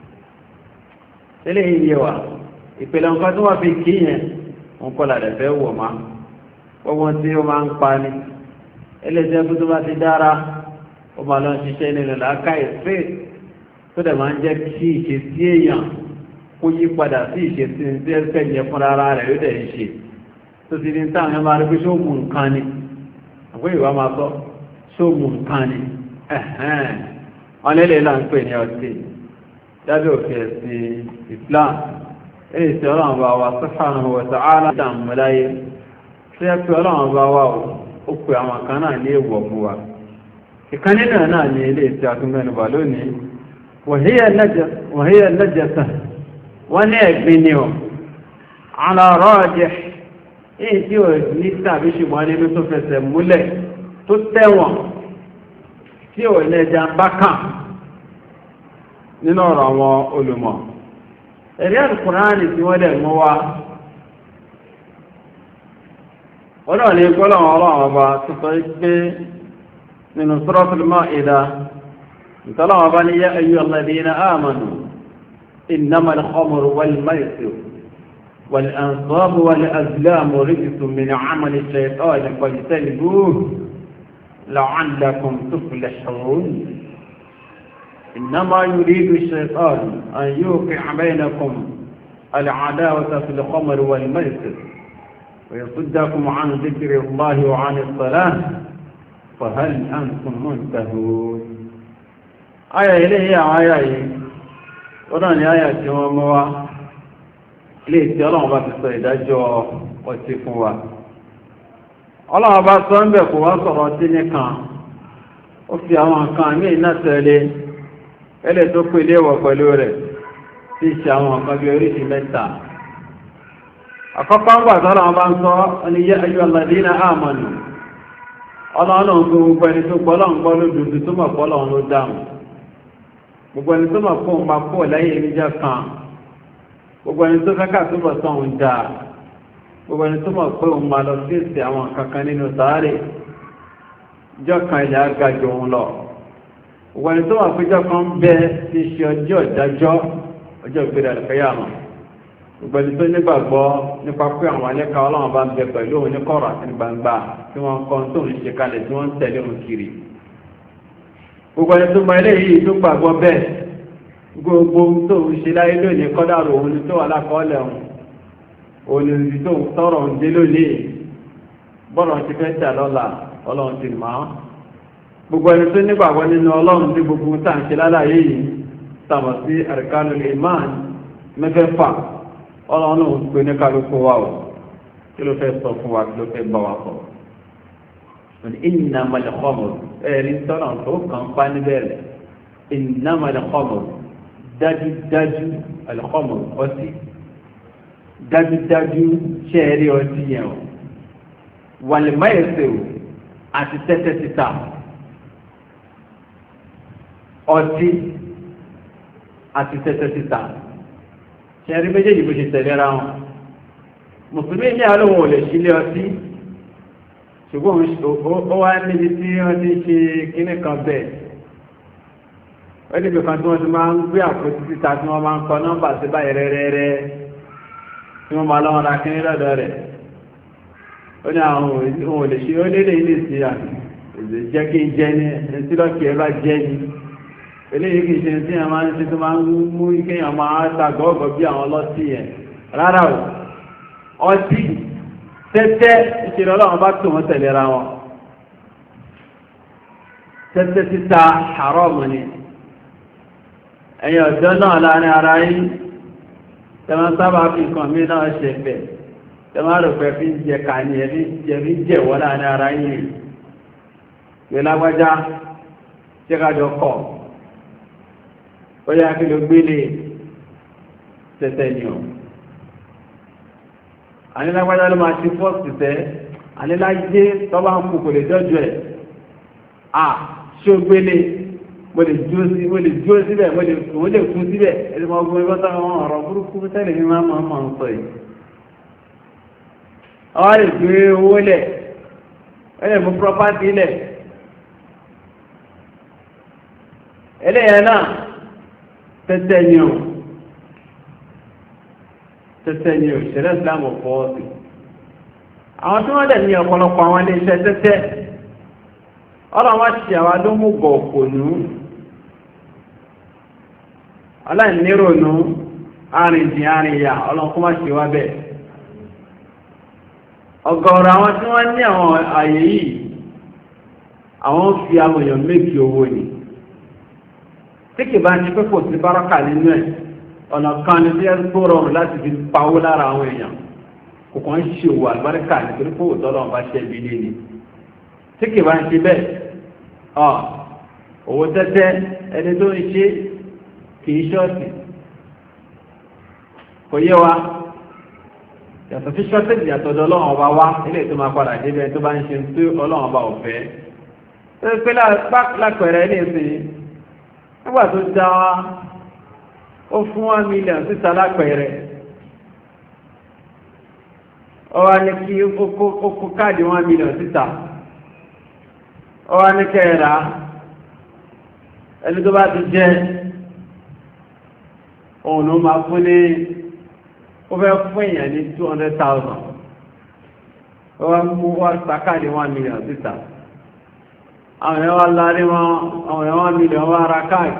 [SPEAKER 3] tẹ́lẹ̀ yìí wà ìpìlẹ̀ nǹkan tó wà fi kí yẹn wọ́n kọ́lá rẹ̀ bẹ́ wò máa wọ́n tí ó máa ń pa ní ẹlẹ́sẹ̀ tó bá ti dára ó máa lọ ṣiṣẹ́ nínú làákà ìfẹ́ tó dẹ̀ máa ń jẹ́ kí ìṣesí èèyàn kó yí padà sí ìṣesí tí ẹ fẹ́ yẹ fúnra ara rẹ̀ ló dẹ̀ ń ṣe tó ti ní táwọn ẹ máa rí pé ṣó mú nǹkan ni àgbé ìwà máa sọ ṣó mú nǹkan ni ẹ̀hẹ́n wọ́n lélẹ̀ là ń pè ní ọtí lábẹ́ òfin ẹ̀sìn Islam èyí tí ọlọ́run bá wa subhanahu wa ta'ala dàmúláyé tí ẹ pé ọlọ́run bá wà ó pè àwọn kan náà ní èèwọ̀ fún wa ìkan nínú náà ní ilé tí a tún mẹ́nubà lónìí wàhíyà lẹ́jẹsà wọ́n ní ẹ̀gbin ni ọ̀ ala rajih èyí tí ò ní tàbí ṣùgbọ́n nínú tó fẹsẹ̀ múlẹ̀ tó tẹ̀wọ̀n tí ò ní ẹja bá kàn nínú ọ̀rọ̀ àwọn olùmọ̀ ẹ̀rí Al-Kùránì tí wọ́n dẹ̀ mú wá ọ̀rọ̀ ní gbọ́lọ̀wọ̀ ọlọ́run ọba tó sọ pé nínú Suratul Ma'idah ìtọ́lọ́wọ̀ bá ní yá ayyuhal ladhina amanu innamal khamru wal maisiru wal ansabu wal azlamu rijsun min 'amali ash-shaytani fajtanibuhu لعلكم تفلحون إنما يريد الشيطان أن يوقع بينكم العداوة في الخمر والميسر ويصدكم عن ذكر الله وعن الصلاة فهل أنتم منتهون آية إليه آية وراني آية جواموا ليه تيالون بات الصيدة جو وصفوا ọlọ́wọ́ bá sọ ń bẹ̀ kò wá sọ̀rọ̀ tí nìkan ó fi àwọn nǹkan ní iná tẹ̀lé ẹlẹ́ tó pè léwọ̀ pẹ̀lú rẹ̀ tí ṣe àwọn nǹkan bí oríṣi mẹ́ta àkọ́kọ́ ń gbà tọ́lọ́wọ́ bá ń sọ ní yá ayyuhal ladhina amanu ọlọ́run gbogbo ẹni tó gbọ́lọ́ ń gbọ́ lódùdù tó mọ̀ pọ́lọ́ ló dáhùn gbogbo ẹni tó mọ̀ fún ma kó lẹ́yìn ìrìnjẹ́ kan gbogbo ẹni tó fẹ́ ká túbọ̀ sọ̀hún dáa gbogbo ẹni tó mọ̀ pé òun máa lọ sí ìsẹ̀ àwọn kankan nínú sàárè jọ́ kan ilẹ̀ agajọ òun lọ gbogbo ẹni tó mọ̀ pé jọ́ kan bẹ ti ṣe ọjọ́ ìdájọ́ ọjọ́ ìgbéra ìfẹ́yàmọ̀ gbogbo ẹni tó nígbàgbọ́ nípa pé àwọn alẹ́ka ọlọ́run bá ń bẹ pẹ̀lú òun ní kọ̀rọ̀ àti gbangba tí wọ́n kọ́ tó ń ṣe kalẹ̀ tí wọ́n ń tẹ̀lé òun kiri gbogbo ẹni tó mọ eléyìí tó gbàgbọ́ bẹ́ẹ̀ gbogbo tó ń ṣe láyé lónìí kọ́dàrú òun ni tó wà lákọọ́lẹ̀ òun olùrí tó tọrọ ń dé lónìí bọ́rọ̀ ti fẹ́ tà lọ́la ọlọ́run ti máa gbogbo ẹni tó nígbàgbọ́ nínú ọlọ́run tí gbogbo tá à ń ṣe lálàyé yìí tàbí sí arkanul iman mẹ́fẹ́fà ọlọ́run ń pè ní kálukú wa o kí ló fẹ́ sọ fún wa kí ló fẹ́ bá wa sọ. innamal khamr ẹ̀rí tọ́nà tó kàn pa níbẹ̀rẹ̀ innamal khamr dájúdájú al-khamr ọtí dájúdájú ṣẹ́ẹ̀rí ọtí yẹn o wàlìmáyẹsẹ̀ o àti tẹ́tẹ́ títà ọtí àti tẹ́tẹ́ títà ṣẹ́ẹ̀rí méjèèjì bó ṣe tẹ̀lé ra wọn mùsùlùmí ní àlóhùn ò lè sílé ọtí ṣùgbọ́n ó wá níbi tí wọ́n ti ṣe kíní kan bẹ́ẹ̀ wọ́n níbi kan tí wọ́n ti máa ń gbé àpótí títà tí wọ́n máa ń kọ nọ́mbà sí báyìí rẹ́rẹ́rẹ́ tí wọ́n máa lọ́wọ́ ra kíní lọ́dọ̀ rẹ̀ ó ní àwọn ohun olè ṣe ó lélẹ̀ ilé sí àmì jẹ́ kí n jẹ́ ní ẹni tí lọ́kì ẹ bá jẹ́ ní eléyìí kìí ṣe tí a máa ń ṣe tó máa ń mú kéèyàn máa tàgọ́ọ̀gọ́ bí àwọn ọlọ́tí yẹn rárá o ọtí tẹ́tẹ́ ìṣẹ̀lẹ̀ ọlọ́run bá tó wọ́n tẹ̀lera wọn tẹ́tẹ́ títa haram ni ẹ̀yin ọ̀dọ́ náà láàrin ara yín tẹ́wọ́n sábà fi nǹkan mí náà ṣe bẹ̀ tẹ́wọ́n rò pé fi ń jẹ kàní ẹ̀rí jẹ̀wọ́ láàrin ara yín pé lágbájá ṣé ká jọ kọ̀ ó yá kí ló gbélé tẹ́tẹ́ ni ọ̀ ànílágbájá ló máa ti fọ́ọ̀sì tẹ́ ànílájé tọ́bá ń kú kò lè jọ́jọ́ ẹ̀ à ṣé ó gbélé mo lè dúró síbẹ̀ mo lè kú síbẹ̀ ẹni mọ́ ọgbọ́n ẹgbọ́n táwọn ọ̀rọ̀ burúkú tẹ́lẹ̀ ní máa máa máa ń sọ yìí ọwọ́ lè gbé owó lẹ̀ ẹlẹ́ mú property lẹ̀ ẹlẹ́yìn náà tẹ́tẹ́ ni ọ̀ tẹ́tẹ́ ni ò ṣẹlẹ̀ ìsìlámù fọ́ sí àwọn tí wọ́n dẹ̀ ní ọ̀pọ̀lọpọ̀ àwọn ilé iṣẹ́ tẹ́tẹ́ ọlọ́wọ́ ṣe àwọn adómúgọ̀ òpònú aláìnírònú arìnjìn arìnyà ọlọ́kún má ṣe wá bẹ́ẹ̀ ọ̀gọ̀ọ̀rọ̀ àwọn tí wọ́n ní àwọn àyè yìí àwọn fi àwọn èèyàn méjì owó ni tí kì bá ní pé kò sí báràkà nínú ẹ̀ ọ̀nà kan ní bí ẹ́ tó rọrùn láti fi pawó lára àwọn èèyàn kò kàn ń ṣe òwò àlùbáríkà nítorí pé òótọ́ lọ́wọ́ bá ṣe ibi lé ni tí kì bá ń ṣe bẹ́ẹ̀ ọ̀ owó tẹ́tẹ́ ẹni tó ń ṣe kì í ṣọ́ọ̀tì kò yé wa yàtọ̀ fi ṣọ́ọ̀tì yàtọ̀ ọ̀dọ̀ ọlọ́run ọba wá ilé tó máa padà débẹ̀ tó bá ń ṣe tó ọlọ́run ọba ọ̀fẹ́ tó pé lápẹẹrẹ ní ìsìn nígbà tó dá wa ó fún one million síta lápẹẹrẹ ó wá ní kí ó kó káàdì one million síta ó wá ní kẹ́ẹ̀rà ẹni tó bá ti jẹ́ òun ló máa fún ní ó fẹ́ fún èèyàn ní two hundred thousand ó wá mú wá sa káàdì one million síta àwọn èèyàn wá lárí wọn àwọn èèyàn one million wá ra káàdì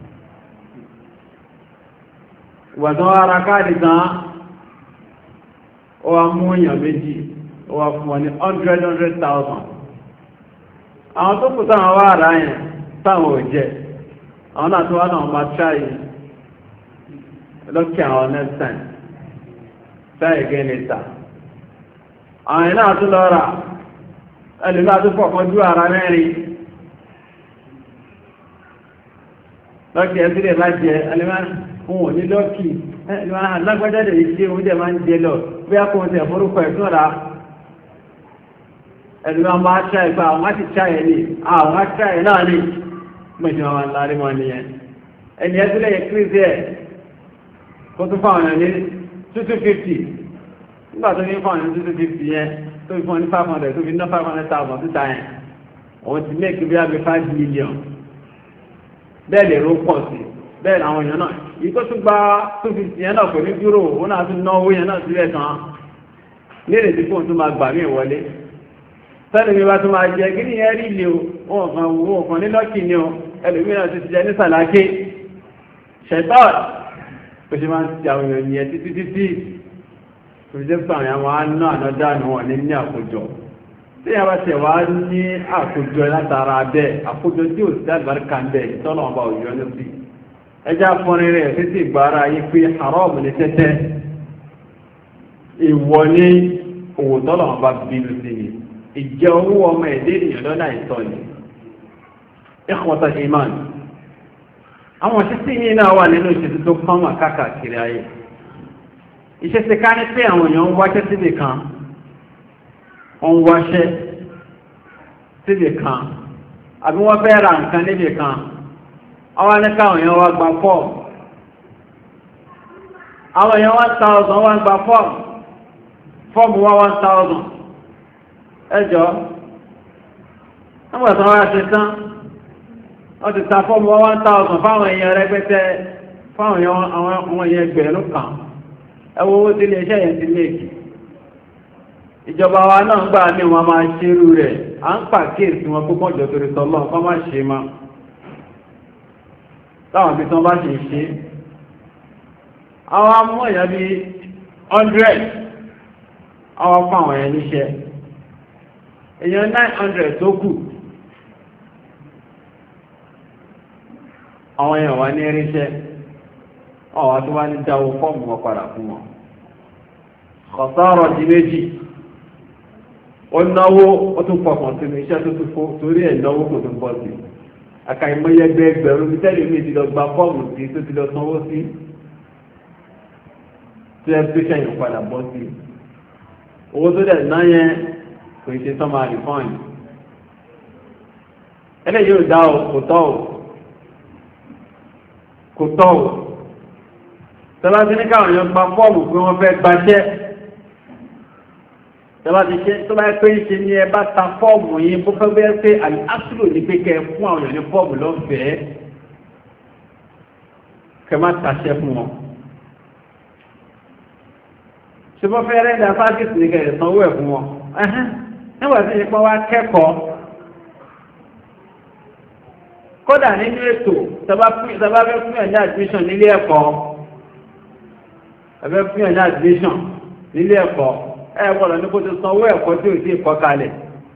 [SPEAKER 3] ìgbàtán wá ra káàdì tán ó wá mú èèyàn méjì ó wá fún wọn ní hundred hundred thousand àwọn tó kù táwọn wá ara yẹn táwọn ò jẹ àwọn náà tó wá náà máa try lọ́kì àwọn next time try again later àwọn yẹn náà tó lọ rà ẹlùmí àtúfọ̀kan jú ara mẹ́rin lọ́kì ẹ̀sílẹ̀ bá jẹ ẹlùmí fún òní lọ́kì ẹlùmí alágbájáde ìṣe oúnjẹ máa ń jẹ lọ bí a kò ń tẹ̀ forúkọ ẹ̀sùn ra ẹ̀lùmí ọmọ aṣá ìgbà àwọn láti ṣáyẹ̀ ní àwọn aṣáyẹ̀ náà ní mẹ́jọ wọn lárí wọn nìyẹn ẹni ẹ̀sílẹ̀ yẹ kírísì ẹ̀ kó tún fáwọn èèyàn ní two hundred fifty nígbà tó ní fáwọn èèyàn two hundred fifty yẹn tó fi fún ní five hundred tó fi ná five hundred thousand síta yẹn òun ti mẹ́kì bí i five million bẹ́ẹ̀ lè ró pọ̀ sí bẹ́ẹ̀ àwọn èèyàn náà yìí tó tún gba two hundred fifty yẹn náà kò ní dúró òun náà tún ná owó yẹn náà sílẹ̀ tán lérè tí fóun tún máa gbà mí ìwọlé sẹ́lẹ̀ mi bá tún máa jẹ kí ní ẹ rí ilé o wọn kan wo kan ní lọ́kì ni o ẹlòmíràn ti ti jẹ ní sàláké ṣẹ̀tọ́ọ̀ ó ṣe máa ń ti àwọn èèyàn yẹn títí títí tó jẹ́ pé àwọn àwọn àná ànádánù wọn ní ní àkójọ tí a bá tẹ̀ wá ní àkójọ látara abẹ́ àkójọ tí ò sí àgbàríkà ń bẹ̀ ìtọ́nà ọba òjò ní sí ẹjá fọ́nrin rẹ̀ títí ìgbára yí pé haram ní tẹ́tẹ́ ìwọ ní òwò tọ́nà ọba bínú sí ni ìjẹ owó ọmọ ẹ̀dẹ́ ènìyàn lọ́nà ìtọ́ ni ikhwata iman àwọn títí yìí náà wà nínú ìṣẹ́sí tó kọ́mà káàkiri ayé ìṣẹ́sí ká ní pé àwọn èèyàn ń wáṣẹ́ síbì kan ń wáṣẹ́ síbì kan àbí wọ́n fẹ́ ra nǹkan níbì kan àwọn ní káwọn èèyàn wá gba fọ́ọ̀mù àwọn èèyàn one thousand wá gba fọ́ọ̀mù fọ́ọ̀mù wá one thousand ẹjọ́ nígbàtán wá ṣe tán wọ́n ti ta fọ́ọ̀mù wá one thousand fáwọn èèyàn rẹpẹtẹ fáwọn èèyàn ẹgbẹ̀rún kan ẹwọ owó tí ilé iṣẹ́ yẹn ti léèkì ìjọba wa náà ń gbà ní wọn máa ṣerú rẹ̀ à ń pàkíyèsí wọn púpọ̀ jọ torí tọ́lọ́ kọ́ máa ṣe má láwọn ibi tán bá ṣe ṣe àwọn amú èèyàn bí hundred àwọn fún àwọn èèyàn níṣẹ́ èèyàn nine hundred tó kù àwọn èèyàn wá ní irinṣẹ́ ọ̀wá tó wá ní dáwó fọ́ọ̀mù wọn padà fún wọn kọ̀sọ́rọ̀ di méjì ó náwó ó tún pọ̀pọ̀ sínú iṣẹ́ tó tún fó torí ẹ̀ náwó kò tún bọ́ sí àkàìmọ̀yẹgbẹ́ ẹgbẹ̀rún bí tẹ́lẹ̀ mi ti lọ gba fọ́ọ̀mù sí tó ti lọ sanwó sí tó yẹ tó ṣẹ̀yìn padà bọ́ sí owó tó dẹ̀ ná yẹn kò ṣe sọ́mà rìfọ́ìn ẹlẹ́yìí ò dá o kò tọ́ o kò tọ́ o tọ́lá ti ní káwọn èèyàn gba fọ́ọ̀mù pé wọ́n fẹ́ gbaṣẹ́ tọ́lá ti ṣe tó bá pé ń ṣe ní ẹ bá ta fọ́ọ̀mù yìí bó fẹ́ bẹ́ẹ̀ pé àmì áṣùlò ní pé kẹ́ fún àwọn èèyàn ní fọ́ọ̀mù lọ́fẹ̀ẹ́ kẹ́ má taṣẹ́ fún wọn ṣe bọ́ fẹ́ rẹ́dà fákìsì ní kẹ́ sanwó ẹ̀ fún wọn nígbà tí ìpọ́n wá kẹ́kọ̀ọ́ kódà nínú ètò tọba fẹ́ fún ẹ̀dá admission nílé ẹ̀kọ́ ẹ̀fẹ́ fún ẹ̀dá admission nílé ẹ̀kọ́ ẹ̀kọ́lọ̀ ní kó tó sanwó ẹ̀kọ́ tí ò sí ìkọ́ kalẹ̀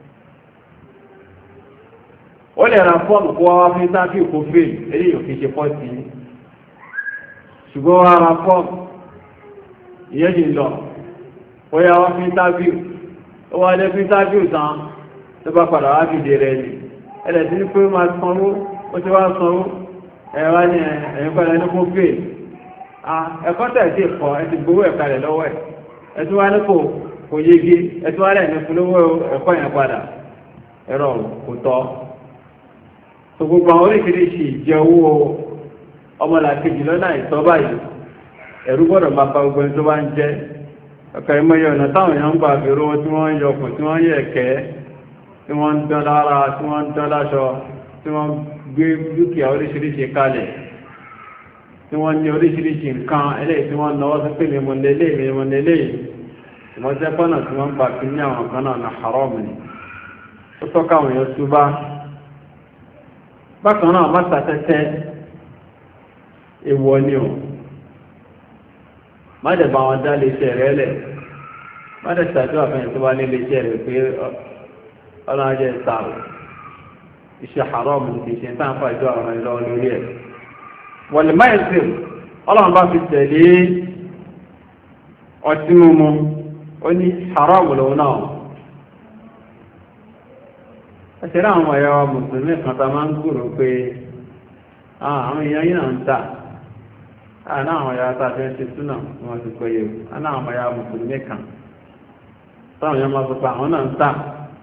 [SPEAKER 3] ó lè ra fọ́ọ̀mù kó wá fún sáfì kó fèèlì èyí ò fi ṣe pọ́ọ̀tì ṣùgbọ́n wá ra fọ́ọ̀mù ìyẹn jì lọ ó yá wá fún sáfì ó wá lé fún sáfì tán tó bá padà wá fìdí rẹ̀ ni ẹ̀lẹ̀ tí ní pé máa sanwó ó ti wá sanwó ẹ̀wá ní ẹ̀yìn padà ní kó fèèlì ẹ̀kọ́ tẹ̀sí ẹ̀kọ́ ẹ ti gbowó ẹ̀ka rẹ̀ lọ́wọ́ ẹ̀ ẹ̀tún wá ní kò kò yege ẹ̀tún wá rẹ̀ ní fúnlówó ẹ̀kọ́ yẹn padà ẹ̀rọ kò tọ́ tó gbogbo àwọn oríṣiríṣi ìjẹ owó ọmọlàkejì lọ́nà ìtọ́ báyìí ẹ̀rú gbọ́dọ̀ máa pa gbogbo ẹni tó bá ń jẹ́ ọ̀kà ìmọ̀ye ọ̀nà táwọn èèyàn ń gbà bèrò tí wọ́n ń yọkùn tí wọ́n ń yẹ̀kẹ́ tí wọ́n ń dán lára tí wọ́n ń dán láṣọ tí wọ́n gbé dúkìá oríṣiríṣi kalẹ̀ tí wọ́n ní oríṣiríṣi nǹkan eléyìí tí wọ́n náwó sí pé mímọ̀ lélẹ̀ mímọ̀ lélẹ̀ ìmọ̀ jẹ́ pọ́nà tí wọ́n gbà fi ní àwọn kan náà na haram ni ó tọ́ka àwọn èèyàn túbá bákan náà má sàtẹ́tẹ́ èèwọ̀ ni o má dẹ̀ bá wọn dá léṣẹ́ rẹ̀ lẹ̀ má dẹ̀ ṣàjọ́ àfẹ́yìn tó bá ní léṣẹ́ rẹ̀ pé ọlọ́run jẹ́ ìsàrò iṣẹ́ haram ni kì í ṣe ń tàn fàájọ́ àwọn ìlọ́wọ́ lórí ẹ̀ wọ̀lẹ̀ máìsìn ọlọ́run bá fi tẹ̀lé ọtí mímu ó ní haramu lòun náà ẹ̀ṣẹ̀rẹ̀ àwọn ọmọ ẹ̀yà wa mùsùlùmí kan ta máa ń gbúrò pé àwọn èèyàn yìí náà ń tà àná àwọn ẹ̀yà ta fẹ́ ṣe túnà wọn ti pẹ́ yẹ àná àwọn ọmọ ẹ̀yà mùsùlùmí kan táwọn èèyàn máa sọ pé àwọn náà ń tà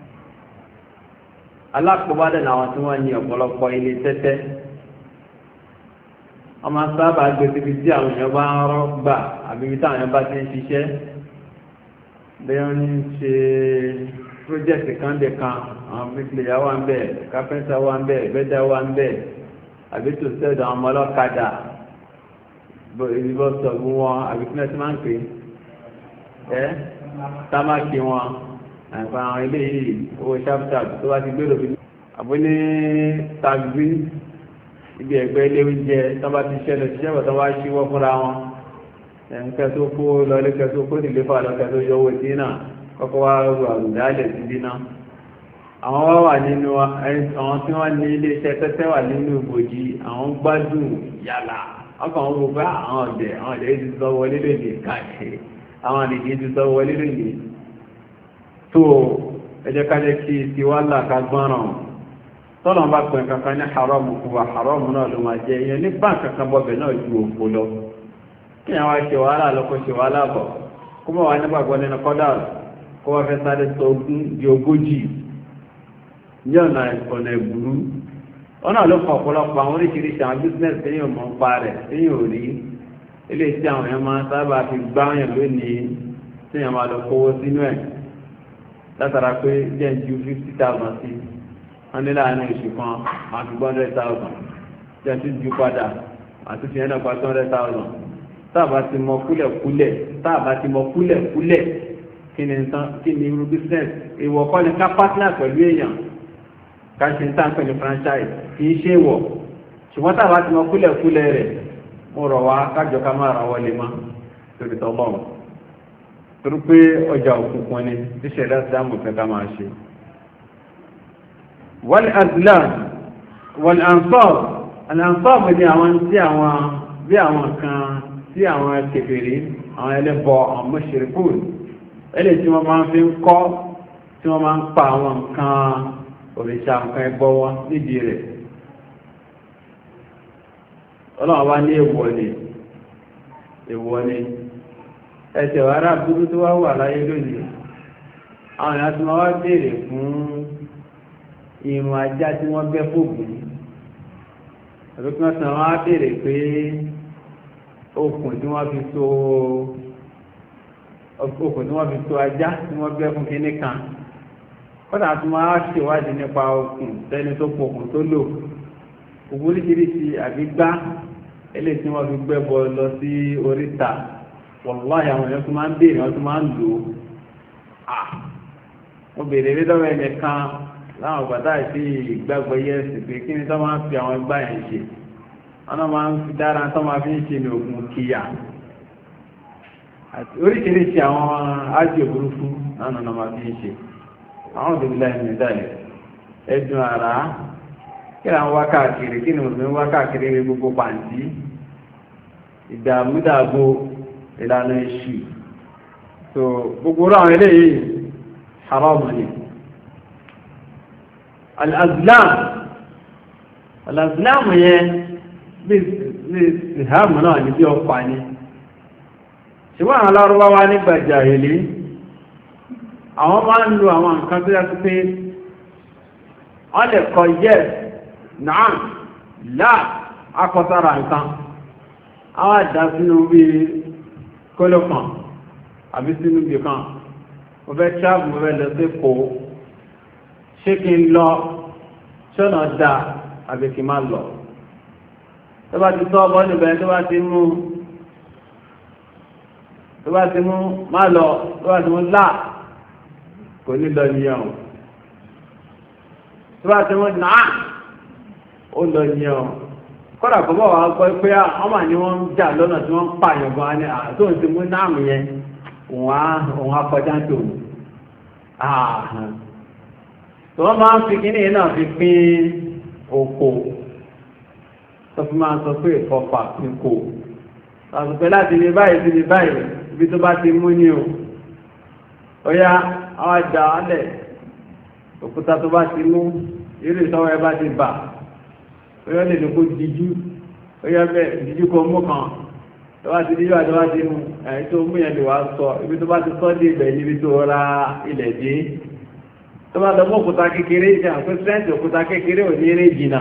[SPEAKER 3] alákòóbádẹ́ làwọn tí wọ́n ní ọ̀pọ̀lọpọ̀ ilé tẹ́tẹ́ ọmọ sábà gbé síbi tí àwọn èèyàn bá ń rọ́ gbà àbí ibi táwọn èèyàn bá ti ń ṣiṣẹ́ bẹ́ẹ̀ wọ́n ń ṣe pírójẹ́tì kan dé kan àwọn bíkìlìyà wà ń bẹ̀ kápẹ́ńtà wà ń bẹ̀ bẹ́dà wà ń bẹ̀ àbí tó sẹ́dọ̀ àwọn ọmọ ọlọ́kadà ìbọn sọ̀gbọ́n wọn àbí kí wọ́n ti máa ń pè é támákì wọn àìpa àwọn ilé yìí owó ṣáfṣáf tó bá ti gbé lòbí àbúlé tàbí ibi ẹgbẹ́ ilé oúnjẹ tó bá ti ṣẹlẹ̀ ṣiṣẹ́ bọ̀ tó wá ṣíwọ́ fúnra wọn ẹ̀ǹkẹ́ tó kó lọ́lẹ́kẹ́ tó kó nílé fà lọ́kẹ́ tó yọwọ́ sí náà kọ́kọ́ wá rú àrùdálẹ̀ sí bí náà àwọn wá wà nínú àwọn tí wọ́n ní ilé iṣẹ́ tẹ́tẹ́ wà nínú ìbòjì àwọn gbádùn yàlà ọkàn wọn gbogbo àwọn ọ̀dẹ̀ àwọn ọ̀dẹ̀ ti sọ wọlé lónìí káàkiri àwọn àdìdì ti sọ wọlé lónìí tó ẹjẹ́ kájẹ́ kí ti wá là ká gbọ́ràn tọ́lọ̀ bá pẹ̀ kankan ní haramu kú wa haramu náà ló máa jẹ́ ìyẹn ní bá kankan bọ́bẹ̀ náà ju òkú lọ kí àwọn ṣe wàhálà lọ́kọ́ ṣe wàhálà bọ̀ kó mọ̀ wá nígbàgbọ́ nínú kọ́dà kó wá fẹ́ sáré tó di ogójì ní ọ̀nà ọ̀nà ìgbúrú ọ̀nà ló fọ ọ̀pọ̀lọpọ̀ àwọn oríṣiríṣi àwọn bísínẹ́sì tí yóò mọ̀ ń pa rẹ̀ tí yóò rí eléyìí tí àwọn èèyàn máa sábà fi gbáyàn lónìí tí èèyàn máa lọ kówó sínú ẹ̀ látara pé jẹ́ ju fifty thousand sí wọ́n ní láàrin oṣù kan àti one hundred thousand jẹ́ tún ju padà àti fi ẹ̀nà pa two hundred thousand táàbà ti mọ kúlẹ̀kúlẹ̀ táàbà ti mọ kúlẹ̀kúlẹ̀ kí ni tán kí ni irú business ìwọ̀ kọ́ ni ká partner pẹ̀lú èèyàn ká ṣe ń tàn pẹ̀lú franchise kì í ṣe wọ̀ ṣùgbọ́n tàbá ti mọ kúlẹ̀kúlẹ̀ rẹ̀ mo rọ̀ wá kájọ ká máa ra wọlé mọ́ torí tọ́lọ́run torí pé ọjà òkùnkùn ni tí ṣẹ̀dá dáàmù fẹ́ ká máa ṣe. wal azlam wal ansab al ansab ni àwọn tí àwọn bí àwọn kan tí àwọn kèfèrí àwọn ẹlẹ́bọ àwọn mushrikun ẹlẹ́ tí wọ́n máa fi ń kọ́ tí wọ́n máa ń pa àwọn nǹkan òrìṣà nǹkan ẹbọ wọn nídìí rẹ̀. ọlọ́run wá ní èèwọ̀ ni èèwọ̀ ni ẹ̀sẹ̀ wàrà dúdú tó wá wà láyé lónìí àwọn èèyàn tí wọ́n wá béèrè fún irun ajá tí wọ́n bẹ́ fògùn àbí kí wọ́n sàn wọ́n á béèrè pé okùn tí wọ́n fi so okùn tí wọ́n fi so ajá tí wọ́n bẹ́ fún kinní kan kọ́nà tí wọ́n á ṣèwádìí nípa okùn tẹ́ni tó pokùn tó lò ògùn oríṣiríṣi àbí gbá eléyìí tí wọ́n fi gbẹ́bọ lọ sí oríta wọ̀láyà àwọn èèyàn tó máa ń béèrè wọ́n tó máa ń lò ó mo béèrè rí lọ́wọ́ ẹni kan láwọn ọ̀gbàdá ìsí ìgbàgbọ́ yẹ́sì pé kí ni tó máa ń fi àwọn ẹgbà yẹn ṣe wọ́n náà máa ń fi dára tó máa fi ń ṣe ní ogun kíyà àti oríṣiríṣi àwọn ájì òbúrúfú náà náà máa fi ń ṣe àwọn òbí láì dáyẹ̀ ẹ̀dùn àrá kí ni àwọn wákàkiri kí ni òfin wákàkiri rí gbogbo pàǹtí ìdààmúdàgbò ìlànà ìṣù so gbogbo àwọn eléyìí haramu ni. al-azlam al-azlam yẹn bí ìhàmù náà ní bí ọpa ní ṣùgbọ́n àwọn alárúbáwá nígbà jàhílì àwọn máa ń lo àwọn nǹkan tó yàtọ̀ pé wọ́n lè kọ yes náà láà akọsára nǹkan àwọn àdá sínú bí kóló kan àbí sínú bí kan mo fẹ́ travel mo fẹ́ lọ sí kò ṣé kí n lọ ṣọ́nà dá àbí kí n má lọ tó bá ti tọ́ ọbọ̀ níbẹ̀ tó bá ti mú tó bá ti mú má lọ tó bá ti mú láà kò ní lọ nìyẹn o tó bá ti mú náà ó lọ nìyẹn o kọ́dà kọ́ bọ̀ wá gbọ́ pé ọmọ ni wọ́n ń jà lọ́nà tí wọ́n ń pààyàn gan ni àtòun ti mú náàmù yẹn òun á kọjá tó tó wọ́n máa ń fi kíní náà fi pín oko tó fi máa sọ pé ìfọ̀fà pín kò àtùpẹ́ láti lè báyìí sí lè báyìí ibi tó bá ti mú ní o ó yá àwọn àjà alẹ̀ òkúta tó bá ti mú irú ìsọwọ́ ẹ bá ti bà oyọ́ lè lè kó jíjú oyọ́ bẹ́ jíjú kó mú kan tó bá ti díjú àti wá ti mú ẹ̀yí tó mú yẹn lè wá sọ ibi tó bá ti sọ́ dé ibẹ̀ níbi tó ra ilẹ̀ dé tó bá lọ mú òkúta kékeré jẹ́ àpé sẹ́ǹtì òkúta kékeré ò ní eré jìnnà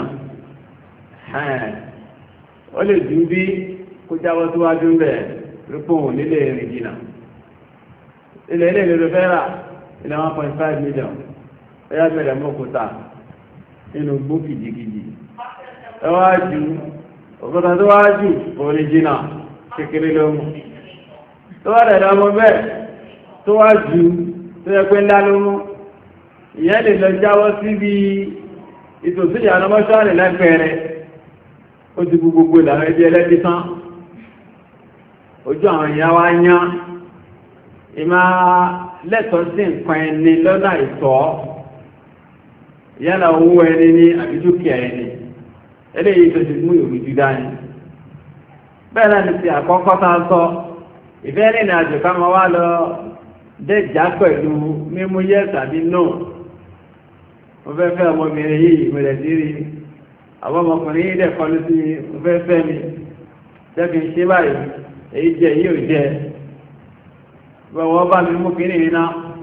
[SPEAKER 3] ó lè dùn bí kó jábọ́ síwájú bẹ̀ rípò òun nílé rìn jìnnà ilẹ̀ ilé ìlú fẹ́ rà ilẹ̀ one point five million ẹ̀yà bẹ̀rẹ̀ mú òkúta nínú gbó kìjìkìjì ẹwàájú òkúta tó wájú oríjìnà kékeré lómú tó wá dẹ̀dẹ̀ ọmọ bẹ́ẹ̀ tó wájú tó yẹ pé ńlá lómú ìyẹn lè lọ jáwọ́ síbi ìtòsí ìyànà mọ́ṣọ́rì lẹ́gbẹ̀ẹ́rẹ́ ó ti gbogbo ìlànà ẹbí ẹlẹ́bí tán ojú àwọn ìyá wa yán ìmá lẹ́tọ̀ọ́ sí nǹkan ẹni lọ́nà ìtọ́ yálà owó ẹni ní àbí dúkìá ẹni eléyìí tó ti mú ìrù jù dání bẹ́ẹ̀ náà ni ti àkọ́kọ́ tá a sọ ìfẹ́ rìn àjò ká máa wá lọ dẹ́jà pẹ̀lú mímú yẹ́ tàbí no mo fẹ́ fẹ́ ọmọbìnrin yìí mo rẹ̀ sí rí àwọn ọmọkùnrin yìí dẹ̀ kọlu sí mo fẹ́ fẹ́ mi jẹ́bi ṣe báyìí èyí jẹ yìí ò jẹ wọ́n bá mi mú kiri iná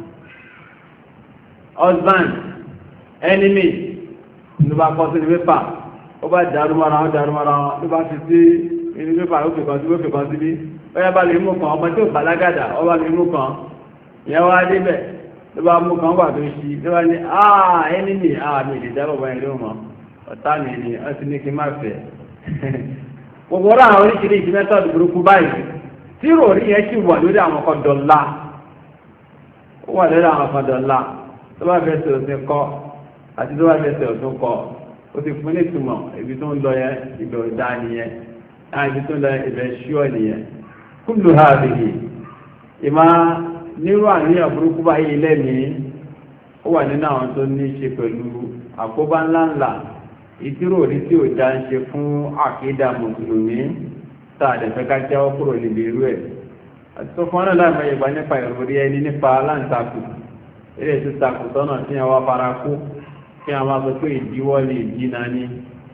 [SPEAKER 3] husband enemy ló bá kọ́ sí ní pépà ó bá dàrú mara wọn dàrú mara wọn ló bá fi sí inú pépà ó fi kan sí ó fi kan síbí ó yá bá lè mú kan ọmọ tí ò bàlágàdà ó bá lè mú kan ìyẹn wá débẹ̀ ló bá mú kan wà tó ṣí ló bá ní àà enemy àà mi lè dábọ̀ báyìí ló mọ̀ ọ̀tá mi ni wọ́n ti ní kí n má fẹ́ gbogbo ọ̀rọ̀ àwọn oríṣiríṣi mẹ́tọ́ọ̀dù burúkú báyìí tí rò rí yẹn sì wà lórí àwọn kan dọ̀la ó wà lórí àwọn kan dọ̀la tó bá fẹ́ sọ̀rọ̀ sí kọ́ àti tó bá fẹ́ sọ̀rọ̀ tó kọ́ ó ti fún ní ìtumọ̀ ibi tó ń lọ yẹn ibẹ̀ ọ̀dá nìyẹn ibi tó ń lọ ibẹ̀ ṣúọ̀ nìyẹn kúlù ha bèèrè ìmá nírú àníyàn burúkú báyìí lẹ́mìí ó wà nínú àwọn tó ní ṣe pẹ̀lú àkóbá ńláńlá ìtírò orí tí ò já ń ṣe fún àkídà mùsùlùmí tààdẹ̀fẹ́ ká jáwọ́ kúrò níbi irú ẹ̀ àti tó fún ọ́nà láìmọ̀ ìgbà nípa ìròrí ẹni nípa aláǹtakù eré tó takù tọ́nà tí wọ́n wá fara kú kí wọ́n máa sọ pé ìdíwọ́ lè dínà ní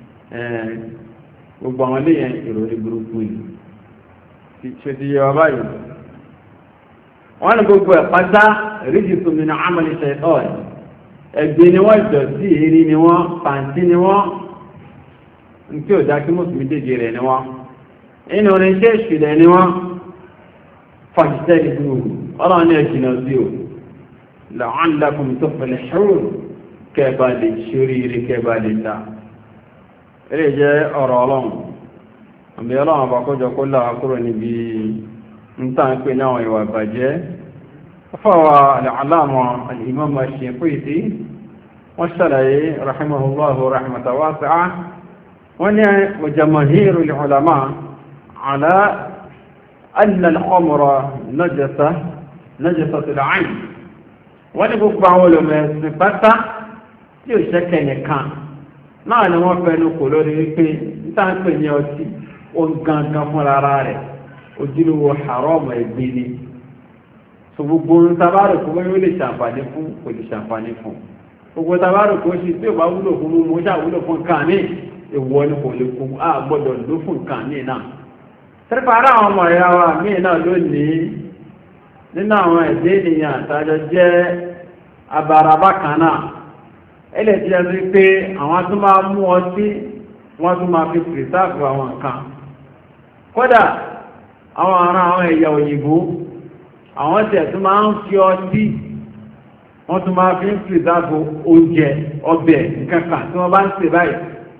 [SPEAKER 3] gbogbo àwọn léyìn ìròrí burúkú yìí ṣe ti yẹ wa báyìí wọ́n ní gbogbo ẹ̀ pátá ríjìtù min amali shaytan ẹgbẹ́ ni wọ́n jọ sí èrí ni wọ́n pàǹtí ni wọ́n ní tí ò dá kí mùsùlùmí dèjì rẹ̀ ni wọ́n inú oníṣẹ́ ìṣìlẹ̀ ni wọ́n fàjíṣẹ́ ìlú ọlọ́run ní ẹ̀jìnà sí o la'allakum tuflihun kẹba lè ṣorí rí kẹba lè ta eré jẹ́ ọ̀rọ̀ ọlọ́run àmì ọlọ́run àbákọ́jọ kó láwá kúrò níbi ń tàn pé náà ìwà ìbàjẹ́ fọ́wà al'aláàmọ̀ al-imam ash-Shinqiti wọ́n ṣàlàyé rahimahullahu rahmatan wasi'a wọ́n ní wa jamaahiru al-ulama ala anna al-khamra najasa najasatul 'ayn wọ́n ní gbogbo àwọn olùmẹ̀sìn pátá tí ò ṣẹ́kẹ̀ nìkan náà ni wọ́n fẹ́nu kò lórí wípé ìtàǹpẹ̀ ní ọtí ó ń gangan fún rárá rẹ̀ ojúlówó haramu ẹgbẹ́ ni so gbogbo ohun tabárò kó wọ́n yóò lè ṣàǹfààní fún kò lè ṣàǹfààní fún gbogbo tabárò kó ṣe tí ò bá wúlò fún mú mú ṣàwúlò fún nǹkan ní ìwọ ni kò lè fún a gbọ́dọ̀ ló fún nǹkan ní náà tẹ́lifà ara àwọn ọmọ ìyá wa míì náà lónìí nínú àwọn ẹ̀dẹ́ ènìyàn àtàjọ jẹ́ abarabá kan náà ẹlẹ́ tí a rí pé àwọn tó máa mú ọtí wọ́n tó máa fi pìrìsáàfù àwọn nǹkan kódà àwọn ará àwọn ẹ̀yà òyìnbó àwọn tẹ̀ tó máa ń fi ọtí wọ́n tó máa fi ń pìrìsáàfù oúnjẹ ọbẹ̀ nǹkankan tí wọ́n bá ń ṣe báyìí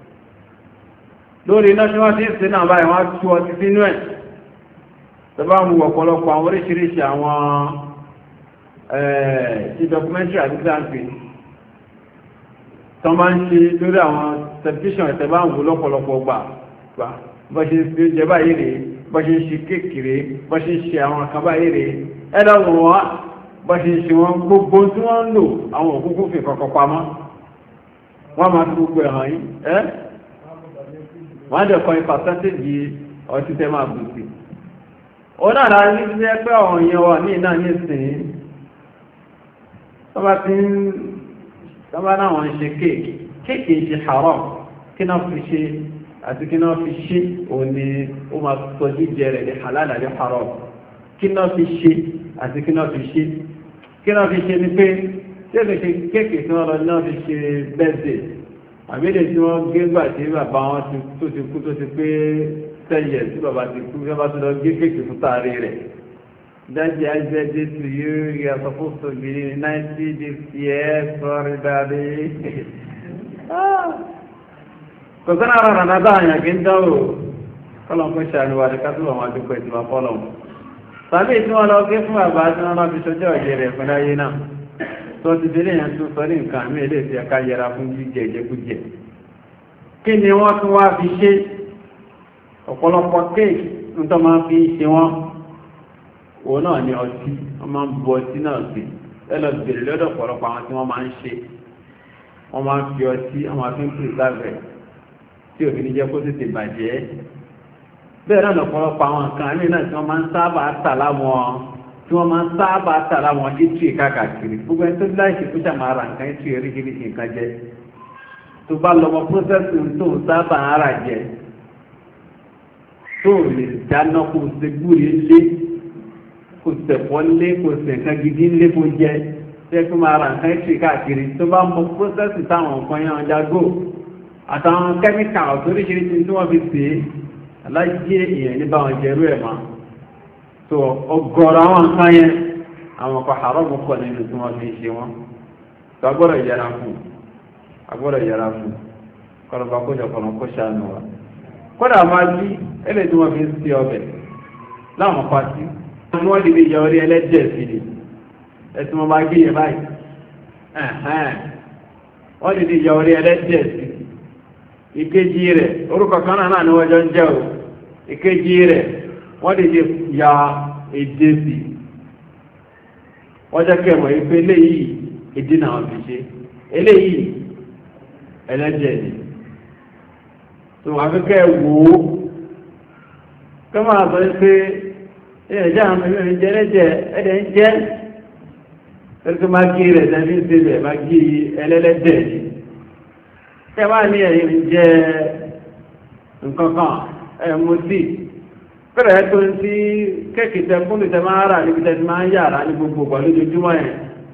[SPEAKER 3] lórí iná tí wọ́n ti ń ṣe náà báyìí wọ́n tú ọtí sínú ẹ̀ tọ́bá mú ọ̀pọ̀lọpọ̀ àwọn oríṣiríṣi àwọn ti documentary àti sáàpì tọ́ máa ń ṣe lórí àwọn television ẹ̀tẹ̀bá ń wò lọ́pọ̀lọpọ̀ gbà bọ́ ṣe fi jẹ báyìí rèé bọ́ ṣe ń ṣe kéèkèrè bọ́ ṣe ń ṣe àwọn kan báyìí rèé ẹ̀dọ̀wọ̀n wá bọ́ ṣe ń ṣe wọn gbogbo tí wọ́n ń lò àwọn òkúkú fi kọ̀kọ̀ pamọ́ wọ́n máa fi gbogbo ẹ̀hàn yìí ẹ́ wọ́n á dẹ̀ kọ́ ìpàtàkì ọtí tẹ́ máa bù sí ọ̀nà àrà ní ti jẹ́ pé ọ̀rọ̀ yẹn wà ní ìná ní ìsìn tọ́bá tí ń tọ́bá náà wọ́n ṣe kéèkì kéèkì ṣe haram kí náà fi ṣe àti kí náà fi ṣe òun ni ó máa sọ jíjẹ rẹ̀ ní halal àti haram kí náà fi ṣe àti kí náà fi ṣe kí náà fi ṣe ni pé tí ó fi ṣe kéèkì tí wọ́n lọ náà fi ṣe bẹ́ẹ̀dẹ̀ àbílẹ̀ tí wọ́n gé gbà tí bàbá wọn tó ti kú tó ti pé sẹ́yẹ̀ tí bàbá ti kú yọ́ bá tó lọ gé kéèkì fún tààrí rẹ̀. Daddy, I said this to you, you are supposed to be ninety this year, sorry daddy. Kò sánà rárá náà dáhàyàn kí ń dáwò, kọ́lọ̀n fún ṣàríwá rẹ̀ ká túbọ̀ máa dúpẹ́ ìtìmọ̀ fọ́lọ̀. Tàbí tí wọ́n lọ gé fún bàbá tí wọ́n máa fi ṣọjọ́ ọ̀jẹ̀ rẹ̀ fún láyé náà. Tó ti délé yẹn tún sọ ní nǹkan mí ilé tí ẹka yẹra fún jíjẹ ìjẹkújẹ. Kí ni wọ́n tún wá fi ṣe? Ọ̀pọ̀lọpọ̀ kéèkì ń tọ́ máa fi ṣe wọ́n. Òun náà ni ọtí, wọ́n máa ń bu ọtí náà sí. Ẹlọ bèrè lọ́dọ̀ ọ̀pọ̀lọpọ̀ àwọn tí wọ́n máa ń ṣe. Wọ́n máa ń fi ọtí, wọ́n máa fi ń pèsè tí òfin ní jẹ́ kó tètè bàjẹ́. Bẹ́ẹ̀ náà lọ̀pọ̀lọpọ̀ àwọn nǹkan ní náà tí wọ́n máa ń sábà tà láwọn tí wọ́n máa ń sábà tà láwọn ètò ìkàkàkiri. Gbogbo ẹni tó láìsí kó ṣàmà ra nǹkan ètò ìrírí nǹkan jẹ. Tó bá lọ́mọ pọ́sẹ̀sì tó sábà ara jẹ. Tó lè dáná kó ṣe gbúre lé, kò sẹ̀fọ́ lé, kò sẹ̀kan gidi lé kó jẹ. Ṣé kó máa ra nǹkan ètò ìkàkiri tó bá mọ pọ́sẹ̀sì táwọn nǹkan yẹn ọjà gò. Àtàwọn kẹ́míkà oríṣiríṣi tí wọ́n fi pè é aláìjí èèyàn ní báwọn jẹ́rú ẹ̀ máa tó ọgọ́rọ̀ àwọn nǹkan yẹn àwọn ọkọ̀ àrọ́bù kọ̀ nínú tí wọ́n fi ṣe wọ́n tó agbọ́dọ̀ yẹra fún agbọ́dọ̀ yẹra fún kọlọ̀bá kójọ kọ̀nà kó ṣàánú wa kódà máa jí ẹlẹ́ tí wọ́n fi ń sí ọbẹ̀ láwọn pàtí wọ́n lè yẹ orí ẹlẹ́dẹ̀ sí ni ẹ̀sùn wọn bá gé yẹ báyìí wọ́n lè yẹ orí ẹlẹ́dẹ̀ sí ìkejì rẹ̀ orúkọ kan náà ni wọ́n jọ ń jẹ́ o ìkejì rẹ̀ wọ́n lè jẹ ya èdè sí wọ́n jẹ́ kẹmọ̀ ìpé eléyìí èdè náà fi ṣe eléyìí ẹlẹ́jẹ̀ ni tó wà fíkẹ́ wò ó kọ́ máa sọ pé ẹ̀jẹ̀ àwọn ẹ̀mí jẹ́ ẹlẹ́jẹ̀ ẹ̀dẹ̀ ń jẹ́ ẹ̀rẹ́kọ́ máa gí rẹ̀ tẹ́lẹ̀ ń ṣe máa gí ẹlẹ́lẹ́dẹ̀ ni ẹ wá ní ẹ̀yìn jẹ́ nǹkankan ẹ̀mú sí pẹ̀rẹ̀ tó ń tí kẹ́kì tẹ fún ìtẹ máa rà níbi tẹ́ ti máa ń yàrá ní gbogbo ọgbà lójoojúmọ́ ẹ̀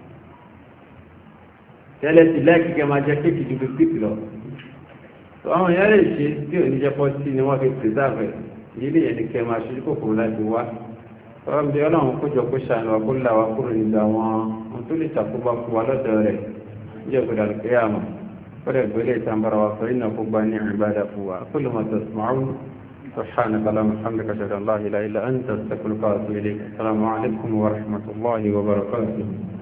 [SPEAKER 3] tẹ́lẹ̀ sí lẹ́kìkẹ́ máa jẹ́ kéèkì ju bisikíìtì lọ tó àwọn èèyàn lè ṣe tí ò ní jẹ́ pọ́ sí ni wọ́n fi pèsèvẹ̀ yìí lè yẹn ní kẹ́ máa ṣojú kòkòrò láti wá ọlọ́run bí ọlọ́run kójọ kó ṣàánú wa kó là wá kúrò nígbà wọn ohun tó lè ṣàkóbá fún wa lọ́dọ̀ rẹ̀ jẹ́ gbọdọ̀ kéèyàn ولا بليت أمر وفإنه قباني عبادة فوا كل ما تسمعون سبحانك اللهم وبحمدك أشهد أن لا إله إلا أنت أستغفرك وأتوب إليك السلام عليكم ورحمة الله وبركاته